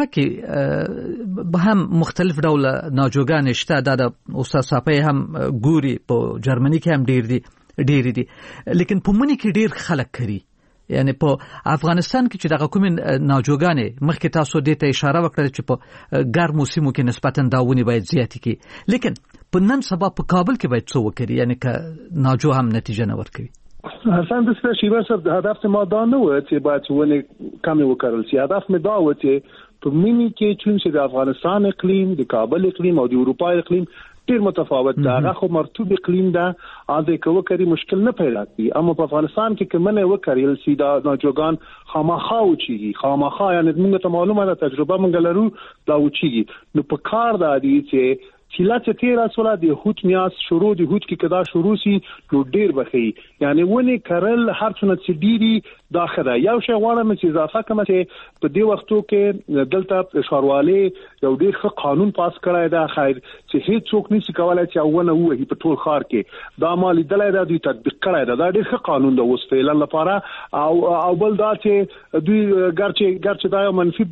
کې به هم مختلف ډول ناجوګان شته د استاد صاحب هم ګوري په جرمني کې هم ډیر دي ډیر دي لیکن په منی کې ډیر خلک کړي یعنی په افغانستان کې چې دغه کوم ناجوګانې مخکې تاسو دې ته اشاره وکړه چې په ګرمو سیمو کې نسبتاً داونی باید زیات کی لیکن په نن سبا په کابل کې باید څه وکړي یعنی که ناجو هم نتیجه نه ورکوي حسن د سپیشل ورسره هدف ما دا نه و چې باید ونه کمی وکړل شي هدف مې دا و چې په منی کې چې د افغانستان اقلیم د کابل اقلیم او د اروپا اقلیم ډیر متفاوت ده هغه خو مرطوب اقلیم ده اځه کوه کری مشکل نه پیدا کی اما په افغانستان کې کمنه وکړل سیدا ناجوګان خامخا او چی خامخا یعنی موږ ته معلومه ده تجربه موږ لرو دا او چی نو په کار ده دي چې چې لا تیرا سولا د هوت میاس شروع د هوت کې کدا شروع سي نو ډیر بخي یعنی ونی کرل هر څونه چې ډيري داخله یو شی غواړم چې اضافه کوم چې په دې وختو کې دلته ښاروالي یو ډیر ښه قانون پاس کړی دا خیر چې هیڅ څوک نشي کولای چې اونه وې په ټول خار کې دا مالي دلای دا دوی تطبیق کړی دا, دا ډیر ښه قانون دی اوس فعلا لپاره او او بل دا چې دوی ګرچې ګرچې دا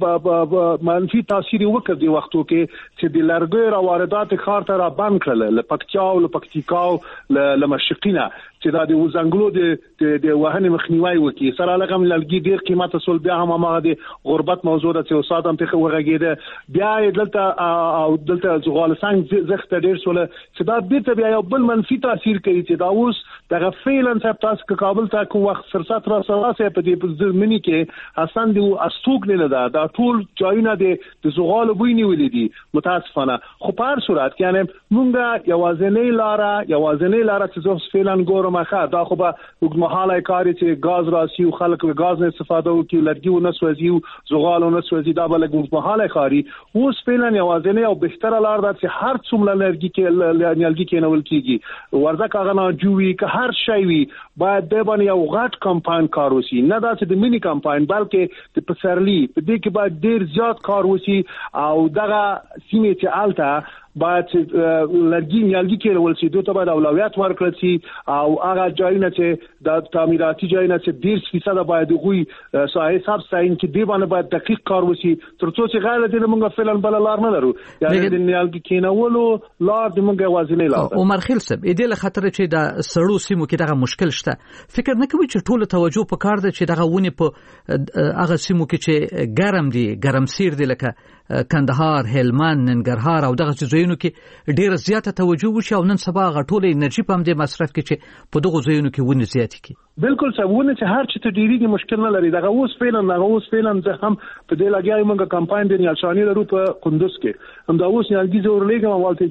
منفي منفي تاثیر وکړ دی وختو کې چې د لرګي را واردات خار ته را بند کړل لپکتیا او لپکتیکا او لمشقینه چې دا د وزنګلو د د وهنې مخنیوي وکي سره لغم لګي ډیر قیمت اصل بیا هم ما د غربت موضوع ده چې استاد هم ته وغږیده بیا دلته او دلته زغال څنګه زخت ډیر سول چې دا بیرته بیا یو بل منفي تاثیر کوي چې دا اوس دغه فعلا صاحب تاسو کابل ته کوم وخت فرصت را سره په دې ځمنی کې حسن دی استوک نه ده دا ټول ځایونه د زغال بوی نیولې دي متاسفانه خو په هر صورت کې یعنی مونږه یوازنۍ لاره یوازنۍ لاره چې زوس فعلا ګورم مخه دا خو به وګمحاله کاری چې غاز راسي او خلک به غاز نه استفاده وکړي لرګي او نسوځي او زغال او نسوځي دا بل وګمحاله کاری اوس فعلا یوازنۍ او بهتره لار ده چې هر څومره لرګي کې لرګي کې نول کیږي ورځ کاغنا جوړي که هر شی وي باید د باندې یو غټ کمپاین کار وسی نه دا چې د مینی کمپاین بلکې د پسرلی په دې کې باید ډیر زیات کار وسی او دغه سیمه چې الته باید لرګي نیالګي کې ول شي دوی ته باید اولویت ورکړل شي او هغه ځایونه چې د تعمیراتي ځایونه چې ډیر فیصد باید غوي ساحه حساب ساين کې دی باندې باید دقیق کار وشي ترڅو چې غیر دې موږ فعلا بل لار نه لرو یعنی د نیالګي کېنولو لار د موږ وازنې لار عمر خیل صاحب دې له خطر چې د سړو سیمو کې دغه مشکل شته فکر نه کوي چې ټول توجه په کار ده چې دغه ونی په هغه سیمو کې چې ګرم دي ګرمسیر دي لکه کندهار هلمند ننګرهار او دغه ځایونو کې ډیره زیاته توجه وشي او نن سبا غټوله انرژي په دې مصرف کې چې په دغه ځایونو کې ونی زیات کی بالکل سبونه چې هر چې ته ډیریږي مشکل نه لري دغه اوس فعلا دغه اوس فعلا زه هم په دې لګیایم موږ کمپاین د نیالشاني لرو په کندوز کې هم دا اوس نیالګي زور لګم والته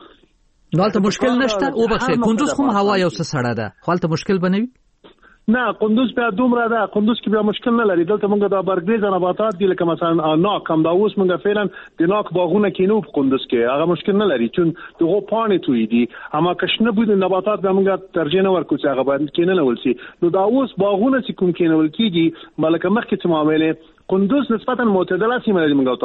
کینو نالته مشکل نشته او بخښه کندوز کوم هوا یو څه سړه ده خپلته مشکل بنوي نه قندوز بیا دومره ده قندوز کې بیا مشکل نه لري دلته موږ د برګریز نباتات دي لکه مثلا ناک هم دا اوس موږ فعلا د ناک باغونه کینو په قندوز کې هغه مشکل نه لري چون دغه پانی توي دي اما کښنه بود نباتات به موږ ترجیح نه ورکو چې هغه باندې کینه ول شي نو دا اوس باغونه چې کوم کینول کیږي ملکه مخکې ته معاملې قندوز نسبتا معتدله سیمه لري موږ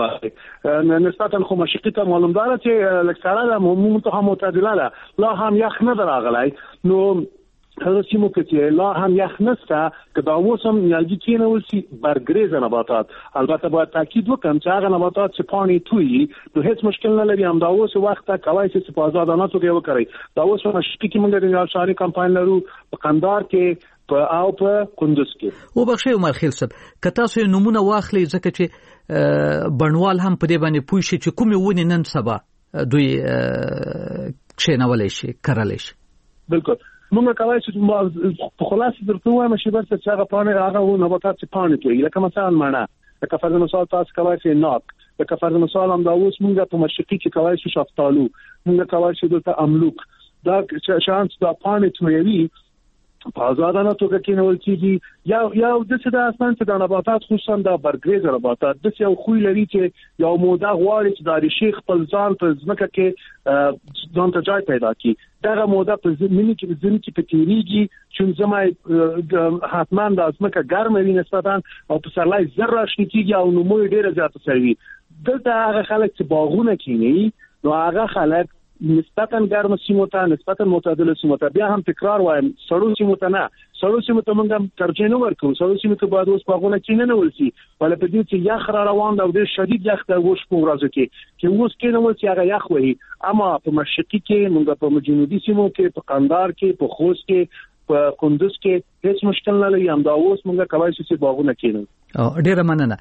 ته نسبتا خو مشقي ته معلومدار چې لکثره د ممتحه معتدله ده لا هم یخ نه دراغلای نو هغه سیمو کې لا هم یخ نسته که دا اوس هم نیالګي کېنول شي برګریز نباتات البته باید تاکید وکړم چې هغه نباتات چې پاڼې تویي نو هیڅ مشکل نه لري هم دا اوس وخت ته کولی شي چې په ازادانه توګه وکړئ دا اوس په مشقي کې موږ د نیالشاني کمپاین لرو په قندهار کې په او په کندوز کې. او بخښي عمر خیل صاحب که تاسو نمونه واخلئ ځکه چې بڼوال هم په دې باندې پوه شي چې کومې ونې نن سبا دوی کښېنولی شي کرلی شي. بالکل موږ کولای شو په خلاصه درته وایم چې بس چې هغه پاڼې هغه نباتات چې پاڼې تویي لکه مثلا مڼه، لکه فرض مثال تاسو کولای شئ ناک، لکه فرض مثال هم دا اوس موږ په مشرقي کې کولای شو شفتالو، موږ کولای شو دلته املوک، دا شانس دا پاڼې تویوي په آزادانه توګه کېنول کېږي. یا یا داسې د اسمان چې د نباتات خصوصا د برګریزه نباتات داسې یو خوی لري چې یو موده غواړي چې د ریښې خپل ځان په ځمکه کې ځان ته ځای پیدا کړي. دغه موده په زمینه کې په زمینه کې په تېرېږي چې زما حتما د ځمکه ګرمه وي نسبتا او په سرلای زر راشنه کېږي او نمو یې ډېره زیاته سره وي. دلته هغه خلک چې باغونه کینی نو هغه خلک نسبتا ګرم سیمو ته نسبتا معتدل سیمو ته بیا هم تکرار وایم سړو سیمو ته نه سړو سیمو ته موږ ترجیح نه ورکوو. سړو سیمو ته باید اوس باغونه کینې نه ولسي ولې په دې چې یخ را روان دی او ډېر شدید یخ دی اوس په ورځو کې چې اوس کې نه ولسي هغه یخ وهي. اما په مشرقي کې موږ په جنوبي سیمو کې په قندهار کې په خوست کې په کندوز کې هیڅ مشکل نه لري. هم دا اوس موږ کولای شو چې باغونه کینو. ډېره مننه.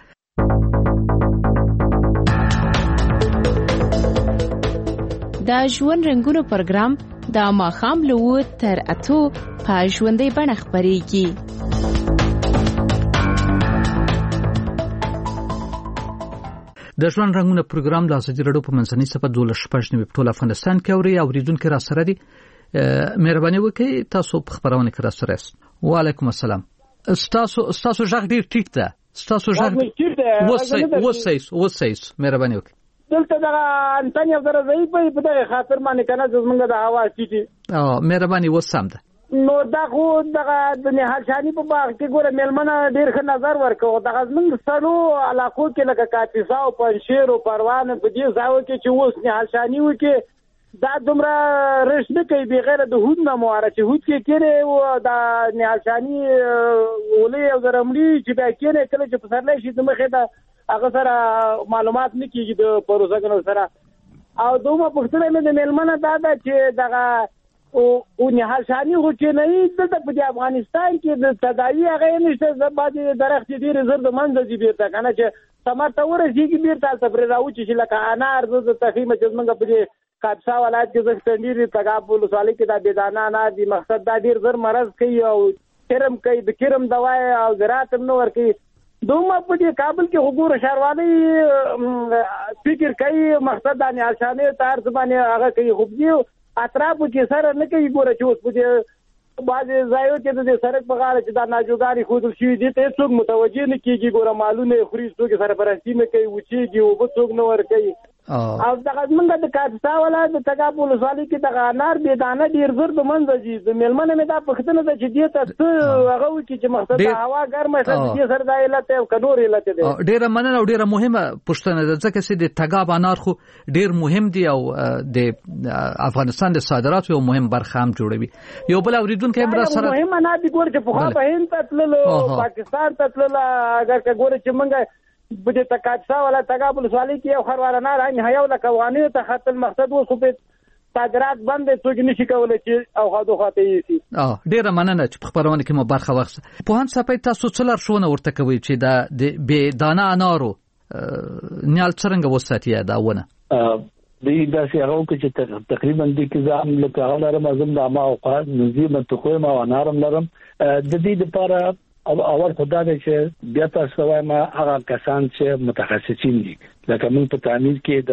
دا ژوند رنګونو پروګرام د ماښام له اوه تر اتو په ژوندۍ بڼه خپرېږي. د ژوند رنګونو پروګرام د ازادي راډیو په منځنۍ صفحه دولس شپږ نوي په ټول افغانستان کې اوري اوریدونکو را سره دي. مهرباني وکړئ تاسو په خبرونه کې را سره یاست. وعلیکم السلام. تاسو تاسو ژغ ډیر ټیټ ده. تاسو ژغ وسه وسه وسه مهرباني وکړئ. دلته دا انټن یو ذره ضعیف وي په دغه خاطر باندې کنه زمونږ د هوا سيتي. او مهرباني وسام ده. نو دا خو دغه د نهال شانی په باغ کې ګوره ملمنه ډیر ښه نظر ورکوه. دغه زمونږ سړو علاقو کې لکه کاپیسا او پنشیر او پروان په دې ځایو کې چې اوس نهال شانی وکي دا دومره رښتینه کوي بغیر د هود نه مواره چې هود کې کېره او دا نهال شانی ولې او درملي چې دا کېره کله چې په سرلای شي دمخه دا هغه سره معلومات نه کیږي د پروژګنو سره. او دومره پښتنه مې د ملمنه دا ده چې دغه او نهال شانی هو چې نه د په افغانستان کې د تداوی هغه نشته زبادي درخت ډیر زر د منځ دی بیرته کنه چې سمته ورسیږي بیرته تبر راوچی چې لکه انار د تفهیم چې موږ په کاپسا ولایت کې د ستنديري تګاب ولسوالۍ کې د بيدانه نه دی مقصد دا ډیر زر مرض کوي او کرم کوي د کرم دواي او زراعت نو ور کوي. دومره په دې کابل کې حضور شهروالۍ فکر کوي مقصد د نشانه تار زبانه هغه کوي خو دې اطراف کې سره نه کوي ګوره چې اوس په دې بعض ځایو کې د سړک په غاړه چې دا ناجوګاری خود شي دي ته څوک متوجه نه کیږي ګوره مالونه خوري څوک سره پرستی نه کوي وچیږي او به څوک نه ور کوي. او دغه موږ د کاپسا ولایت د تګاب ولسوالۍ کې دغه انار بيدانه ډیر زر د منځ دي د ملمنه مې دا پښتنه ده چې دې ته هغه وکی چې مقصد د هوا ګرمه شته دې سره د علت او کنور علت دی. ډیره مننه او ډیره مهمه پښتنه ده ځکه چې د تګاب انار خو ډیر مهم دي او د افغانستان د صادراتو یو مهم برخه هم جوړوي. یو بل اوریدونکو هم را سره مهم نه دي ګور چې په خوا به هند ته تللو پاکستان ته تللو اگر که ګور چې موږ بده تکاڅا ولا تګاب ولسوالۍ کې یو خروار نه راځي هيو لکه وانه ته خپل مقصد وو خو په صادرات باندې څوک نشي کولای چې او خاطو خاطي شي. اه ډیره مننه چې په خبرونه کې مو برخه واخیسته. په هان صفای تاسو څلور شونه ورته کوي چې دا د بي دانه انارو نیال څنګه وساتي دا ونه د داسې هغه چې تقریبا د کې ځام لکه هغه رمضان د ما او قاد نزيمه تخوي ما انارم لرم د دې لپاره او اول خدای دې چې بیا تاسو وایم هغه کسان چې متخصصین دي لکه موږ په تعمیر کې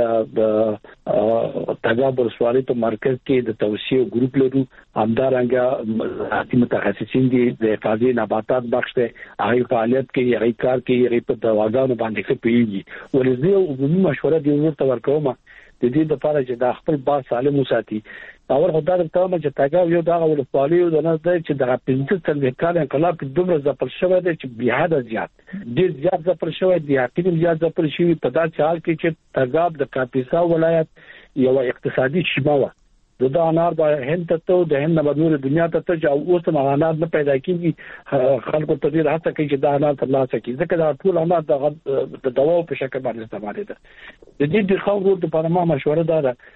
د تګاب ولسوالۍ په مرکز کې د توسيع ګروپ لرو همدارنګه حتی متخصصین دي د حفاظتي نباتات بخش ته هغه فعالیت کوي هغه کار کوي هغه په دواګانو باندې ښه پیږي ولې یو عمومي مشوره دی ورته ورکوم د دې لپاره چې د خپل باغ سالم وساتي. اور خدای دې ته چې تاګه یو دغه ولسوالۍ د نه دی چې د پنځه څلوېښت کال انقلاب کې دومره ځپل شوی دی چې بهاده زیات ډېر زیات ځپل شوی دی حقیقي زیات ځپل شوی په داسې حال کې چې تګاب د کاپیسا ولایت یو اقتصادي شیبه و د انار د هند ته د هند نه نور دنیا ته ته او اوس هم انار نه پیدا کیږي خلکو ته ډیر هڅه کوي چې د انار ترلاسه کړي ځکه دا ټول انار د دواو په شکل باندې استعمال دي. د دې د خاورو د پرما مشوره ده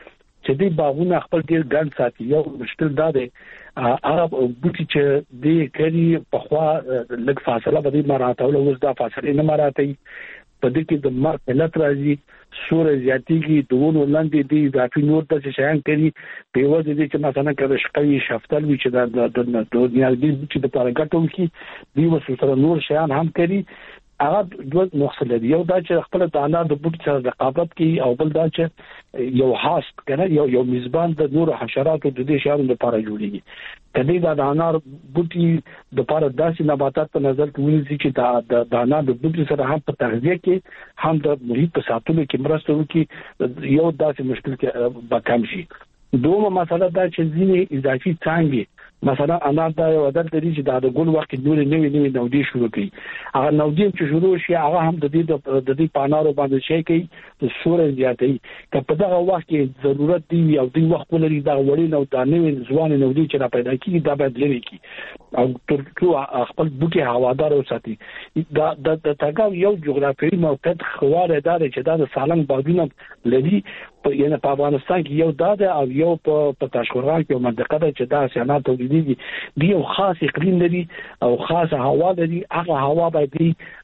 چې دې باغونه خپل ډیر ګڼ ساتي. یو مشکل دا دی هغه بوټي چې دې کړي په خوا لږ فاصله به دې مراته ول اوس دا فاصله نه مراته په دې کې د مار پلت راځي سور زیاتیږي دوه لاندې دي اضافي نور د شیان کوي په وجه دي چې مثلا کله شقي شفتل وي چې د د دنیا دي چې د پارګټو کې دی وسو سره نور شیان هم کوي. هغه دوه مخصله دي. یو دا چې خپل د انار د بوټي سره رقابت کوي او بل دا چې یو هاست کنه یو یو میزبان د نور حشراتو د دې شیانو لپاره جوړیږي. کله دا د انار بوټي د لپاره داسې نباتات په نظر کې ونیسي چې دا د انار د بوټي سره هم په تغذیه کې هم د محیط په ساتلو کې مرسته وکړي یو داسې مشکل کې به کم شي. دومره مسله دا چې ځینې اضافي څانګې مثلا انار دا یو عادت لري چې د ګل وخت نور نوې نوې نودي شروع کوي. هغه نودي چې شروع شي هغه هم د دې د دې پانارو باندې شي کوي د سور زیاتې که په دغه وخت کې ضرورت دی او د وخت لري دا وړي نو د نوې ځوان نودي چې را پیدا کیږي دا باید لري کی او تر څو خپل بوټي هوادار وساتي. دا د تاګاو یو جغرافیایي موقعیت خواره دار چې دا د سالنګ باغونه لري په یعنی په افغانستان کې یو دا او یو په تاشقرغان کې منطقه ده چې دا سیانات تولیدي دی یو خاص اقلیم لري او خاص هوا لري. هغه هوا باید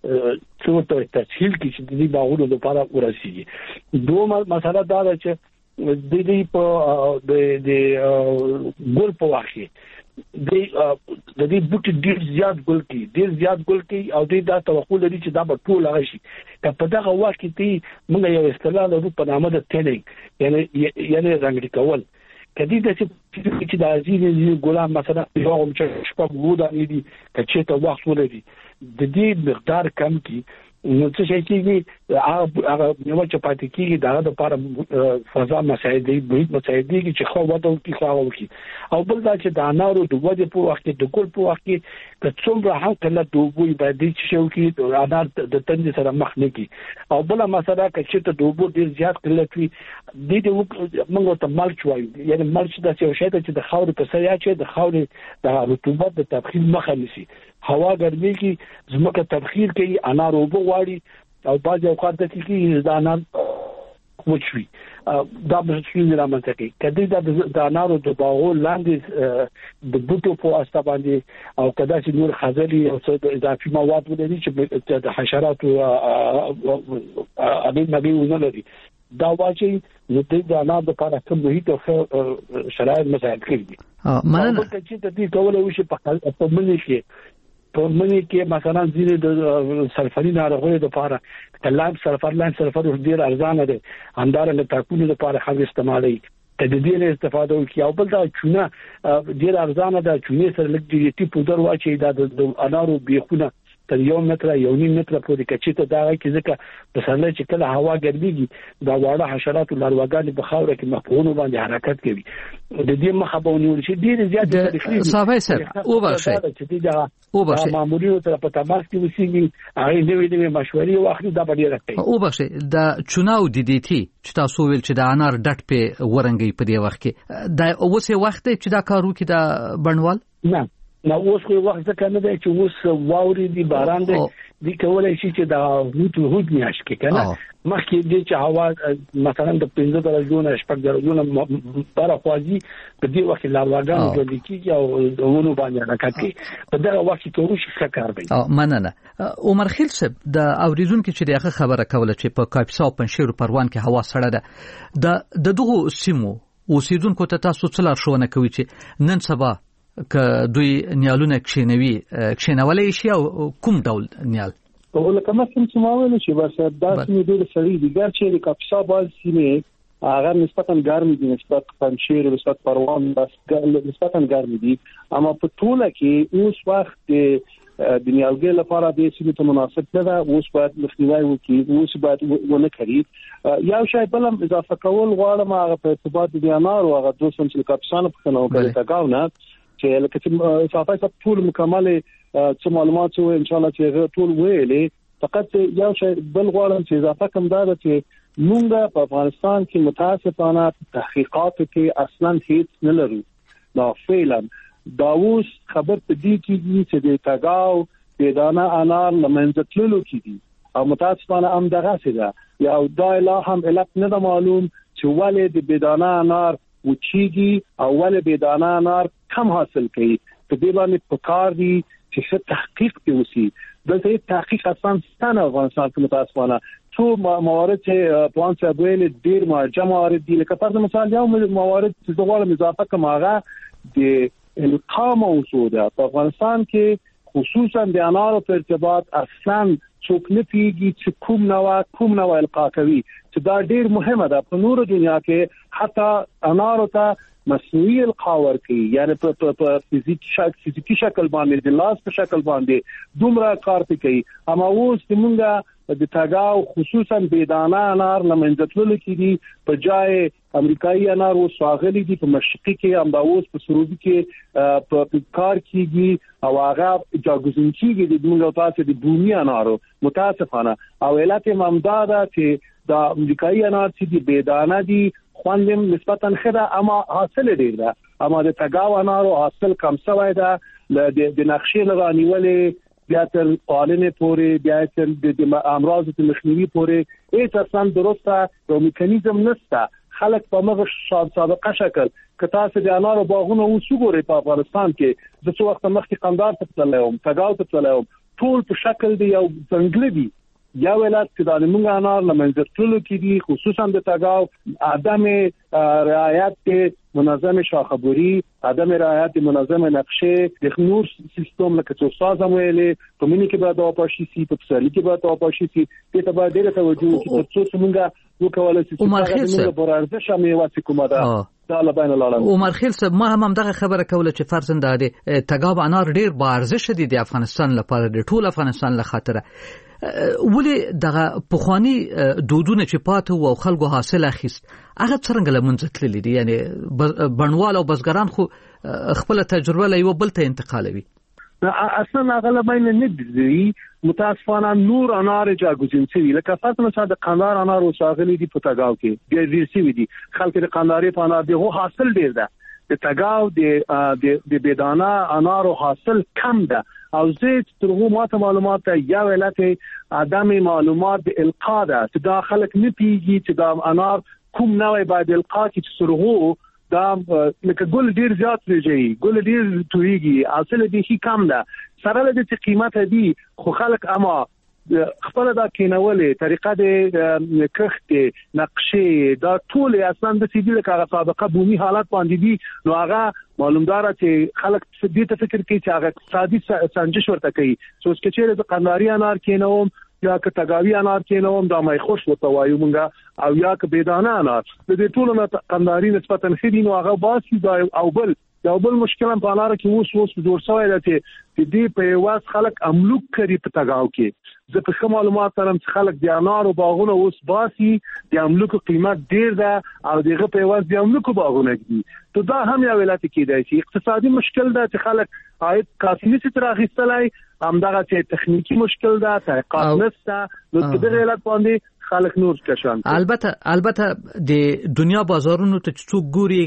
څو ته تسهیل کی چې د باغونو لپاره ورسیږي. دوه مسله دا ده چې د دې په د د ګل په واخی د د دې بوټي ډیر زیات ګل کی ډیر زیات ګل کی او د دا توقع لري چې دا به ټول هغه شي. که په دغه وخت کې موږ یو اصطلاح لرو په نامه د ټینینګ یعنی یعنی رنګ کول کدی د چې د ازینې ګلان مثلا یو هم چې شپږ ودا دي چې ته وخت ولري د دې مقدار کم کی نو څه شي کېږي هغه نو چې پاتې کېږي دا د لپاره فضا مساعدي محیط مساعدي چې خو وته کی خو وکي. او بل دا چې د انارو د وجه په وخت کې د ګل په وخت کې که څومره هم کله دوبوي باید چې شو کې د انار د تند سره مخ نه کی. او بل مسله چې ته دوبو ډیر زیات کله وي د دې موږ ته ملچ وایو یعنی ملچ د څه شي چې د خاورې په سر یا چې د خاورې د رطوبت د تبخیر مخه نیسي. هوا ګرمي کې زمکه تبخیر کوي انار وبو غواړي او بعض اوقات د کې د انار وچوي دا به څنګه رامنځته کوي. کدی دا د انارو د باغو لاندې د بوټو په اساس باندې او کدا چې نور خزلي او څه اضافي مواد ولري چې د حشراتو ابي مبي ونلري دا واچي نو د انار د لپاره کوم محیط او شرایط مساعد کوي. مننه چې د دې کولای وشي په منځ کې په منځ کې مثلا ځینې د سلفري ناروغیو لپاره کلام سلفر لاین سلفر ډیر ارزانه دي همدارنګه تاکونو لپاره خو استعمالي د دې نه استفاده وکړي. او بل دا چونه ډیر ارزانه ده چونه سره لږ ډیري ټیپو درو واچي د انارو بیخونه تر یو متر یو نیم متر پورې کچته دا کې ځکه په سره چې کله هوا ګرميږي دا واړه حشرات او لاروګان په خاور کې مفعول باندې حرکت کوي. د دې مخه به ونیول شي ډیر زیات تاریخي صاحب سر او بخښه او بخښه مامورینو ته په تماس کې وسیږي هغه نوې نوې مشورې واخلي دا به ډیر کوي. او بخښه د چوناو د دې تی چې تاسو ویل چې د انار ډټ په ورنګي په دې وخت کې دا اوسه وخت چې دا کارو کې دا بڼوال نه نو اوس خو وخت څنګه نه دی چې اوس واوري دی باران دی دی کولای شي چې دا هوت هوت میاش کې کنه مخکې دې چې هوا مثلا د پنځه درجو نه شپږ درجو نه بار خوازي په دې وخت لاروګان جوړ کیږي او ونه باندې حرکت کوي په دغه وخت کې ټول شي ښه کار کوي. مننه عمر خیل صاحب د اوریدونکو چې دغه خبره کوله چې په کاپیسا او پنشیر پروان کې هوا سړه ده د دغه سیمو اوسیدونکو ته تاسو څه لارښوونه کوي چې نن سبا که دوی نیالونه کښینوي کښینولای شي او کوم ډول نیال ولکه مثلا چې ما ویل چې بس دا سیمه ډېر سړی دي ګر چې د کاپیسا باز سیمه هغه نسبتا ګرم دي نسبت پنشیر نسبت پروان بس نسبتا ګرم دي اما په ټوله کې اوس وخت د نیالګي لپاره د سیمه ته مناسب نه ده. اوس باید مخنیوي وکړي اوس باید ونه کړي. یو شی بلم اضافه کول غواړم هغه په ارتباط د انار او هغه دوسم چې کاپیسا نه پخنه وکړي تاګاو نه چې لکه چې صافای صاحب ټول مکمل څه معلومات او ان شاء الله چې ټول ویلې فقط یو شی بل غواړم چې اضافه کوم دا چې موږ په افغانستان کې متاسفانه تحقیقات کې اصلا هیڅ نه لرو. دا فعلا داوس خبر په دې کې چې د تاګاو د دانا انار لمنځه تللو کې دي او متاسفانه هم دغه څه ده یا دا لا هم علت نه معلوم چې ولې د بېدانه انار وچیږي او ولې بېدانه انار کم حاصل کوي. په دې باندې پکار دي چې څه تحقیق دی وسی. دلته تحقیق اصلا ستنه افغانستان کې متاسفانه څو موارد چې پلان صاحب ویل ډیر مرجع موارد دي. لکه فرض مثال یو موارد چې دغه اضافه کوم هغه د القا موضوع ده. په افغانستان کې خصوصا د انارو په ارتباط اصلا څوک نه پیږي چې کوم نوع کوم نوع القا کوي، چې دا ډیر مهمه ده. په نور دنیا کې حتی انارو ته مصنوعي القا ورکي، یعنی په فزیکی شکل فزیکی شکل باندې د لاس په شکل باندې دومره کار کوي. اما اوس موږ د تاګاو خصوصا بېدانه انار لمنځه تلل کېدي په جای امریکایي انار او سواغلي دي. په مشرقي کې هم دا اوس په سروبي کې په کار کېږي او هغه جاګوزن کېږي د موږ تاسو د بومي انارو متاسفانه. او علت ممداده چې دا امریکایي انار چې د بېدانه دي خواندم نسبتا خدا اما حاصل ډیر ده. اما د تاګاو انارو حاصل کم شوی ده. د نقشې لغانیولې بیا تر پالنې پورې، بیا تر د امراض مخنیوي پورې هیڅ اصلا درسته یو میکانیزم نشته. خلک په مغه سابقه شکل که تاسو د انارو باغونه اوس وګورئ په افغانستان کې، د څو وخت مخکې قندهار ته تللی وم، تاګاو ته تللی وم، ټول په شکل دی یو ځنګل دی. یا ولات چې د موږ انار لمنځه تللو کې دي خصوصا د تاګاو عدم رعایت منظم شاخبوري، عدم رعایت منظم نقشه د نور سیستم لکه چې استاد ویلې کمیونټي کې به دا پاشي سي په پسالي کې به دا پاشي سي ته به ډېر توجه وکړي چې څنګه وکولای شي چې موږ پر ارزښت مې واسي کومه ده دا لبین العالمین. عمر خیل صاحب ما هم دغه خبره کوله چې فرض ده د تاګاو انار ډېر با ارزښت دي د افغانستان لپاره، د ټول افغانستان له خاطره. ولې دغه پخوانی دودونه چې پاتې او خلکو حاصل اخیست هغه څنګه لمنځه تللی دي؟ یعنی بڼوال او بزګران خو خپل تجربه له یو بل ته انتقالوي. اصلا هغه باندې نه دي متاسفانه نور انار جاګوزین سوي. لکه فرض مثلا د قندهار انار او ساغلي دي په تاګاو کې ډېر سوي دي. خلک د قندهاري په انار دی هو حاصل ډېر ده. د تاګاو د د بېدانه انارو حاصل کم ده. او زه ترغو ماته معلومات یا ولته عدم معلومات د القا ده چې دا خلک نه پیږي چې دا انار کوم نوع باید القا کې سرغو دا لکه ګل ډیر زیات لږی ګل ډیر تویږي حاصل دي هی کم ده. سره له دې قیمت دي خو خلک اما خپل دا کینولې طریقه د کښت نقشې دا ټول اصلا د سیدی له کاغه سابقه بومي حالت باندې دي. نو هغه معلومدار چې خلک دې ته فکر کوي چې هغه اقتصادي سنجش ورته کوي. سوچ کې چې د قندهاري انار کینوم یا که تاګاوي انار کینوم دا مې خوش وته وایو مونږه، او یا که بېدانه انار د دې ټولو نه قندهاري نسبتا خېدي. نو هغه باسي دا او بل یو بل مشکل په انار کې اوس اوس جوړ شوی دی چې دې په واس خلک املوک کوي په تاګاو کې. زه په کوم معلومات سره چې خلک د انارو باغونه اوس باسي د املوک قیمت ډیر ده او دغه په واس د املوک باغونه دي. ته دا هم یو ولایت کې دی چې اقتصادي مشکل ده چې خلک عاید کافي نشي تر اخیستلای، همدغه چې تخنیکی مشکل ده، تحقیقات نشته. نو په دغه علت باندې خلک نور کشان. البته البته د دنیا بازارونو ته څوک ګوري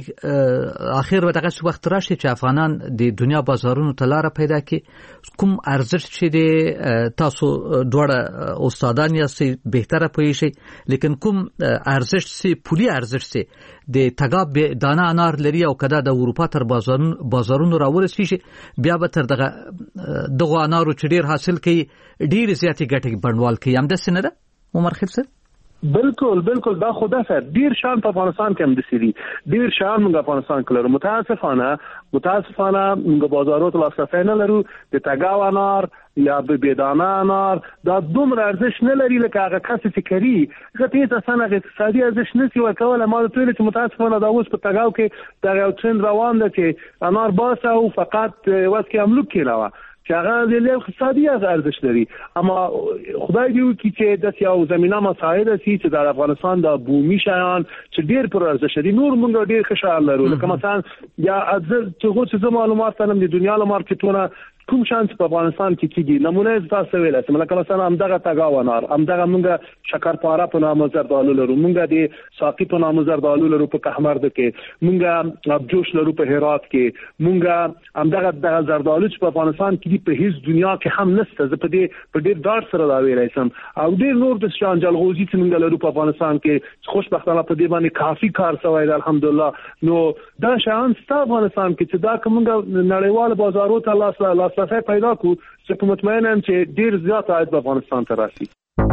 اخر به دغه وخت راشي چې افغانان د دنیا بازارونو ته لار پیدا کړي. کوم ارزښت چې د تاسو دوړه استادان یې بهتره پوي شي، لیکن کوم ارزښت سي پولي ارزښت سي د تاګاو دانه انار لري او کدا د اروپا تر بازارونو بازارونو راورسي شي بیا به تر دغه دغه انارو چې ډیر حاصل کوي ډیر زیاتې ګټه بڼوال کوي. هم د سینره عمر خیل صاحب بالکل بالکل دا خدا سره ډیر شان په افغانستان کې هم د سری ډیر شان موږ افغانستان کې لرو. متاسفانه متاسفانه موږ بازارونو ته لاسرسی نه لرو. د تاګاو انار یا بېدانه انار دا دومره ارزښت نه لري لکه هغه کس چې کوي. هغه ته اساسا اقتصادي ارزښت نشي ورکول. ما ته ویل چې متاسفانه دا اوس په تاګاو کې دا یو ټرند روان ده چې انار باسه او فقط واسه کې املوک کړه چې هغه د اقتصادي ارزښت لري. اما خدای دې وکړي چې د یو زمينه مساعد شي چې د افغانستان د بومي شیان چې ډیر پر ارزښت دي. نور موږ ډیر ښه شان لرو. لکه مثلا یا چې غوښه معلومات تنم د دنیا له مارکیټونو کوم شان په افغانستان کې کیږي نمونه تاسو ویل چې ملک مثلا همدغه تاګاونار همدغه موږ شکرپاره په نامه زردالو لرو موږ د ساقي په نامه زردالو لرو په کهمرد کې موږ ابجوش لرو په هرات کې موږ همدغه د زردالو په افغانستان کې په هیڅ دنیا کې هم نشته زه په دې په ډیر ډار سره دا ویلای شم او ډیر نور د شان جلغوزي چې موږ لرو په افغانستان کې خوشبختانه په دې باندې کافي کار شوی دی الحمدلله نو دا شان ست افغانستان کې چې دا کومه نړیوال بازارو ته لاس لاسرسي پیدا کو چې په مطمئنم چې ډیر زیات عاید په افغانستان ته راشي.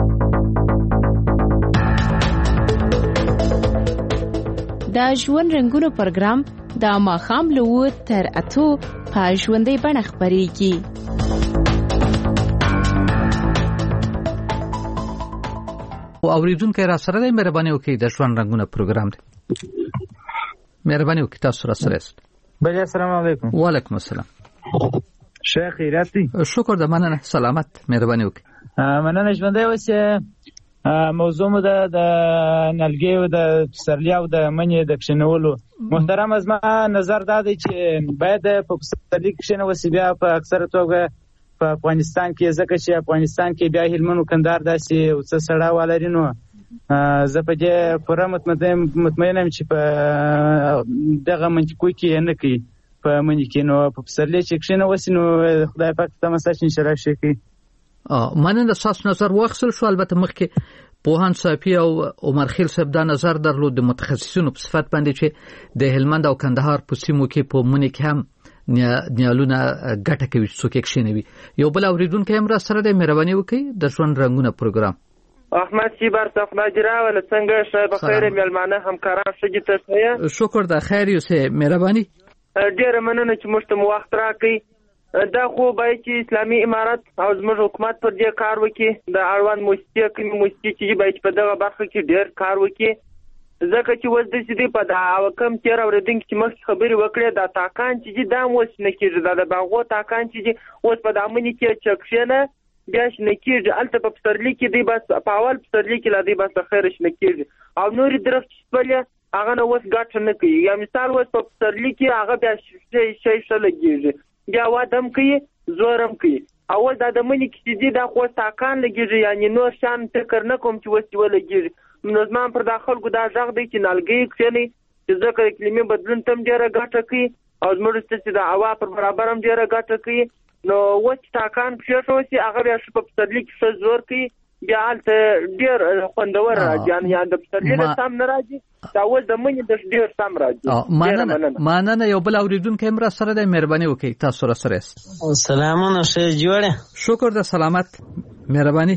دا ژوند رنګونو پروګرام د ماښام له اوه تر اتو په ژوندۍ بڼه خپرېږي. او اوریدونکو را سره د مهرباني وکړئ د ژوند رنګونو پروګرام دی. مهرباني وکړئ تاسو را سره است. بله السلام علیکم. وعلیکم السلام. شیخ خیراتی. شکر د مننه سلامت مهرباني وکړئ. مننه ژوندۍ اوسه موضوع مو د نلګي او د پسرلي او د منې د کښینولو محترم از ما نظر دا دی چې باید په پسرلي کښینوسي بیا په اکثره توګه په افغانستان کې ځکه چې افغانستان کې بیا هلمند او کندهار داسې او څه سړه ولري نو زه په دې پوره مطمئن یم چې په دغه منطقو کې نه کوي په منې کې نو په پسرلي چې کښینوسي نو خدای پاک ته مساج انشاءالله شي کوي. مننه تاسو نظر واخیستل شو. البته مخکې پوهان صافي او عمر خیل صاحب دا نظر درلود د متخصصینو په صفت باندې چې د هلمند او کندهار په سیمو کې په منې کې هم نیالونه ګټه کوي څوک یې کښینوي. یو بل اوریدونکی هم را سره دی مهرباني وکړئ د ژوند رنګونه پروګرام. احمد شیبر صفنا جراوله څنګه شه بخیر ملمانه همکاران شګی ته شکر د خیر یو سه مهرباني. ډیر مننه چې موږ ته وخت راکړئ. دا خو باید چې اسلامي امارت او زموږ حکومت پر دې کار وکړي د اړوند موسسې کومې موسسې چې باید په دغه برخه کې ډیر کار وکړي ځکه چې اوس داسې دی په دا کم تېر اورېدونکي چې مخکې خبرې وکړې دا تاکان چې دي دا هم اوس نه کېږي دا د باغو تاکان چې دي اوس په دا منې کې چې کښېنه بیا شنه کېږي هلته په پسرلي کې دی بس په اول پسرلي کې لا دی بس د خیره شنه کېږي او نورې درخت چې شپلې هغه نه اوس ګټه نه کوي یا مثال اوس په پسرلي کې هغه بیا شی شی ښه لګېږي بیا واده هم کوي زور هم کوي او اوس دا د منې کې چې دي دا خو اوس تاکان لګېږي یعنې نور شان فکر نه کوم چې اوس چې ولګېږي نو زما پر دا خلکو دا غږ دی چې نالګۍ کښېنئ چې ځکه اقلیمي بدلون ته هم ډېره ګټه کوي او زموږ چې د هوا پر برابر هم ډېره ګټه کوي نو اوس چې تاکان پرېښه وسي هغه بیا ښه په پسرلي کې ښه زور کوي بیا هلته ډېر خوندور راځي یعنې د پسرلي نه سم نه راځي دا اوس د منې د ډېر سم راځي. مننه یو بل اوریدونکی هم را سره دی مهرباني وکړئ تاسو را سره یاست. سلامونه ښه جوړه شکر د سلامت مهرباني.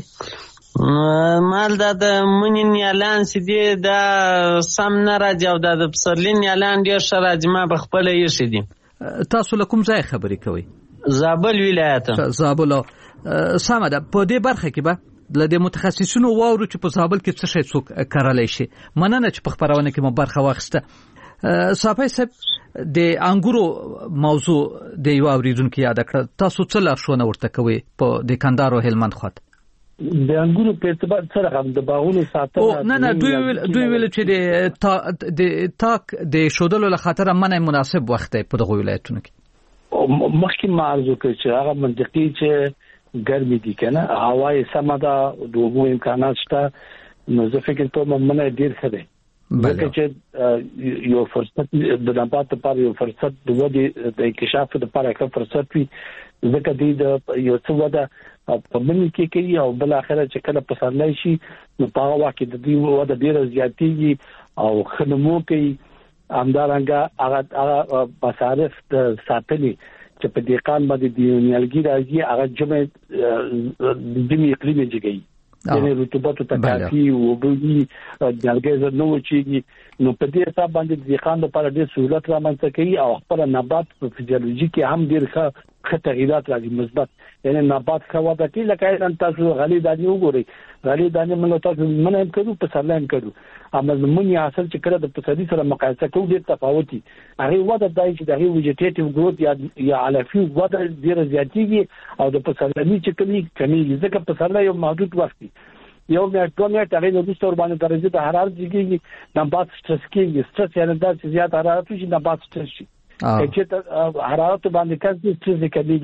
مال دا د منې نیالان چې دي دا سم نه راځي او دا د پسرلي نیالان ډېر ښه راځي ما په خپله ایښي دي. تاسو له کوم ځای خبرې کوئ؟ زابل ولایت. زابل سمه ده. په دې برخه کې به له د متخصصینو واورو چې په زابل کې څه شی څوک کارلی شي. مننه چې په خپرونه کې مو برخه واخیسته. صافی صاحب د انګورو موضوع د یو اوریدونکو یاد کړ تاسو څه لارښوونه ورته کوئ په د کندهار او هلمند خواته؟ د انګورو په اعتبار سره هم د باغونو ساتنه نه نه دوی ویل دوی ویل چې د تا د تاک د شودلو له خاطر منه مناسب وخت دی په دغه ولایتونو کې. مخکې ما عرض وکړ چې هغه منطقي چې ګرمي دي کنه هوا یې سمه ده د اوبو امکانات شته نو زه فکر کوم منه ډیر ښه دی ځکه چې یو فرصت د نبات لپاره یو فرصت د ودې د انکشاف لپاره یو فرصت وي ځکه دی د یو څه وده په منې کې کوي او بل اخره چې کله پسرلی شي نو په هغه وخت کې د دې وده ډیره زیاتېږي او ښه نمو کوي همدارنګه هغه هغه مصارف د ساتنې چې په دېقان باندې د نیالګي راځي هغه جمع د دې اقلیم جګي یعنی رطوبت ته کافي او بوي نیالګي زر نو چیږي نو په دې حساب باندې د دېقان لپاره ډېر سہولت رامنځته کوي او خپل نبات په فزیولوژي کې هم ډېر ښه ښه تغیرات راځي مثبت یعنی نبات ښه وده کوي لکه نن تاسو غلي دانې وګورئ غلي دانې موږ تاسو منه هم کړو په سرلا هم کړو اما زمونږ حاصل چې کړه د پسرلي سره مقایسه کوو ډېر تفاوت دي هغه وده دای چې د هغه ویجیټیټیو ګروث یا یا علفي وده ډېر زیاتېږي او د پسرلي چې کمی کمیږي ځکه پسرلی یو محدود وخت دی یو میاشت دوه میاشتې هغې د وروسته ورباندې درجې د حرارت زیږېږي نبات سټرس کېږي سټرس یعنې دا چې زیات حرارت وشي نبات سټرس شي چې حرارت باندې کم شي سټرس کمیږي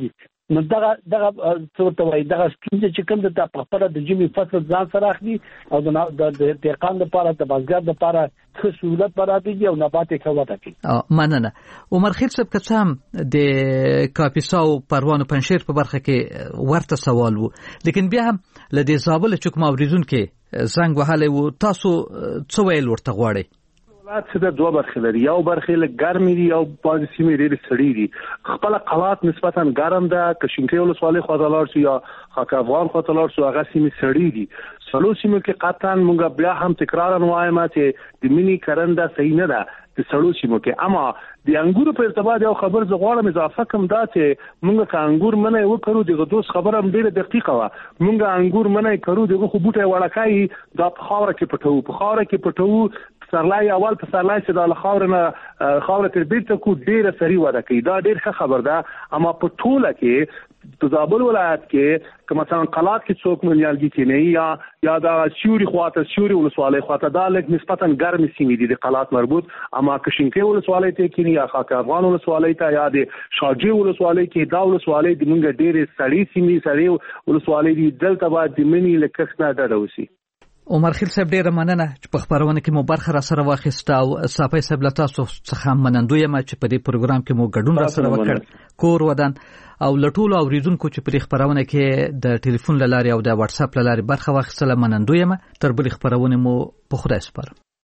نو دغه دغه څه ته وایي دغه ستونزې چې کوم د په خپل د جمی فصل ځان سره اخلي او د دهقان لپاره د بازار لپاره څه سہولت برابرېږي او نبات یې ښه وده کوي. مننه. عمر خیل صاحب که څه هم د کاپیسا او پروان او پنجشیر په برخه کې ورته سوال وو، لیکن بیا هم له دې زابل چې کوم اوریدونکو زنګ وهلی وو، تاسو څه ویل ورته غواړئ؟ ولایت څه د دوه برخې لري، یو برخې لږ ګرمې دي او بعضې سیمې ډېرې سړې دي. خپله قلات نسبتا ګرم ده، که شینکۍ ولسوالۍ خواته لاړ شو یا خاک افغان خواته لاړ شو هغه سیمې سړې دي. څلور سیمو کې قطعا موږ بیا هم تکرارا وایم چې د مینی کرنده صحیح نه ده د سړو سیمو کې. اما د انګورو په ارتباط یو خبر زه غواړم اضافه کوم دا چې موږ که انګور منی وکړو دغه دوست خبره هم ډېره دقیقه وه. موږ انګور منی کړو دغه خو بوټی وړکای دا په خاوره کې پټوو په خاوره کې پټوو سرلای اول په سرلای چې د خاور نه خاور تر بیرته کو ډیره سری وده کوي، دا ډیر ښه خبر ده. اما په ټوله کې په زابل ولایت کې که مثلا قلات کې څوک مليالګي کې نه یا یا د سیوري خواته سیوري ولسوالۍ خواته دا لږ نسبتا ګرم سیمې دي د قلات مربوط. اما که شینکۍ ولسوالۍ ته کې یا خاک افغان ولسوالۍ ته یا د شاجي ولسوالۍ کې دا ولسوالۍ د موږ ډېرې سړې سیمې سړې ولسوالۍ دي، دلته باید د منی له کښت نه ډډه وشي. عمر خیل صاحب ډیره مننه چې په خبرونه کې مو برخه را سره واخیسته او صافی صاحب له تاسو څخه منندوی یم چې په دې پروګرام کې مو ګډون را سره وکړ. کور ودان او لټول اوریدونکو چې په خبرونه کې د ټلیفون لارې او د واتس اپ لارې برخه واخیستله منندوی یم. تر بل خبرونه مو په خدای سپارم.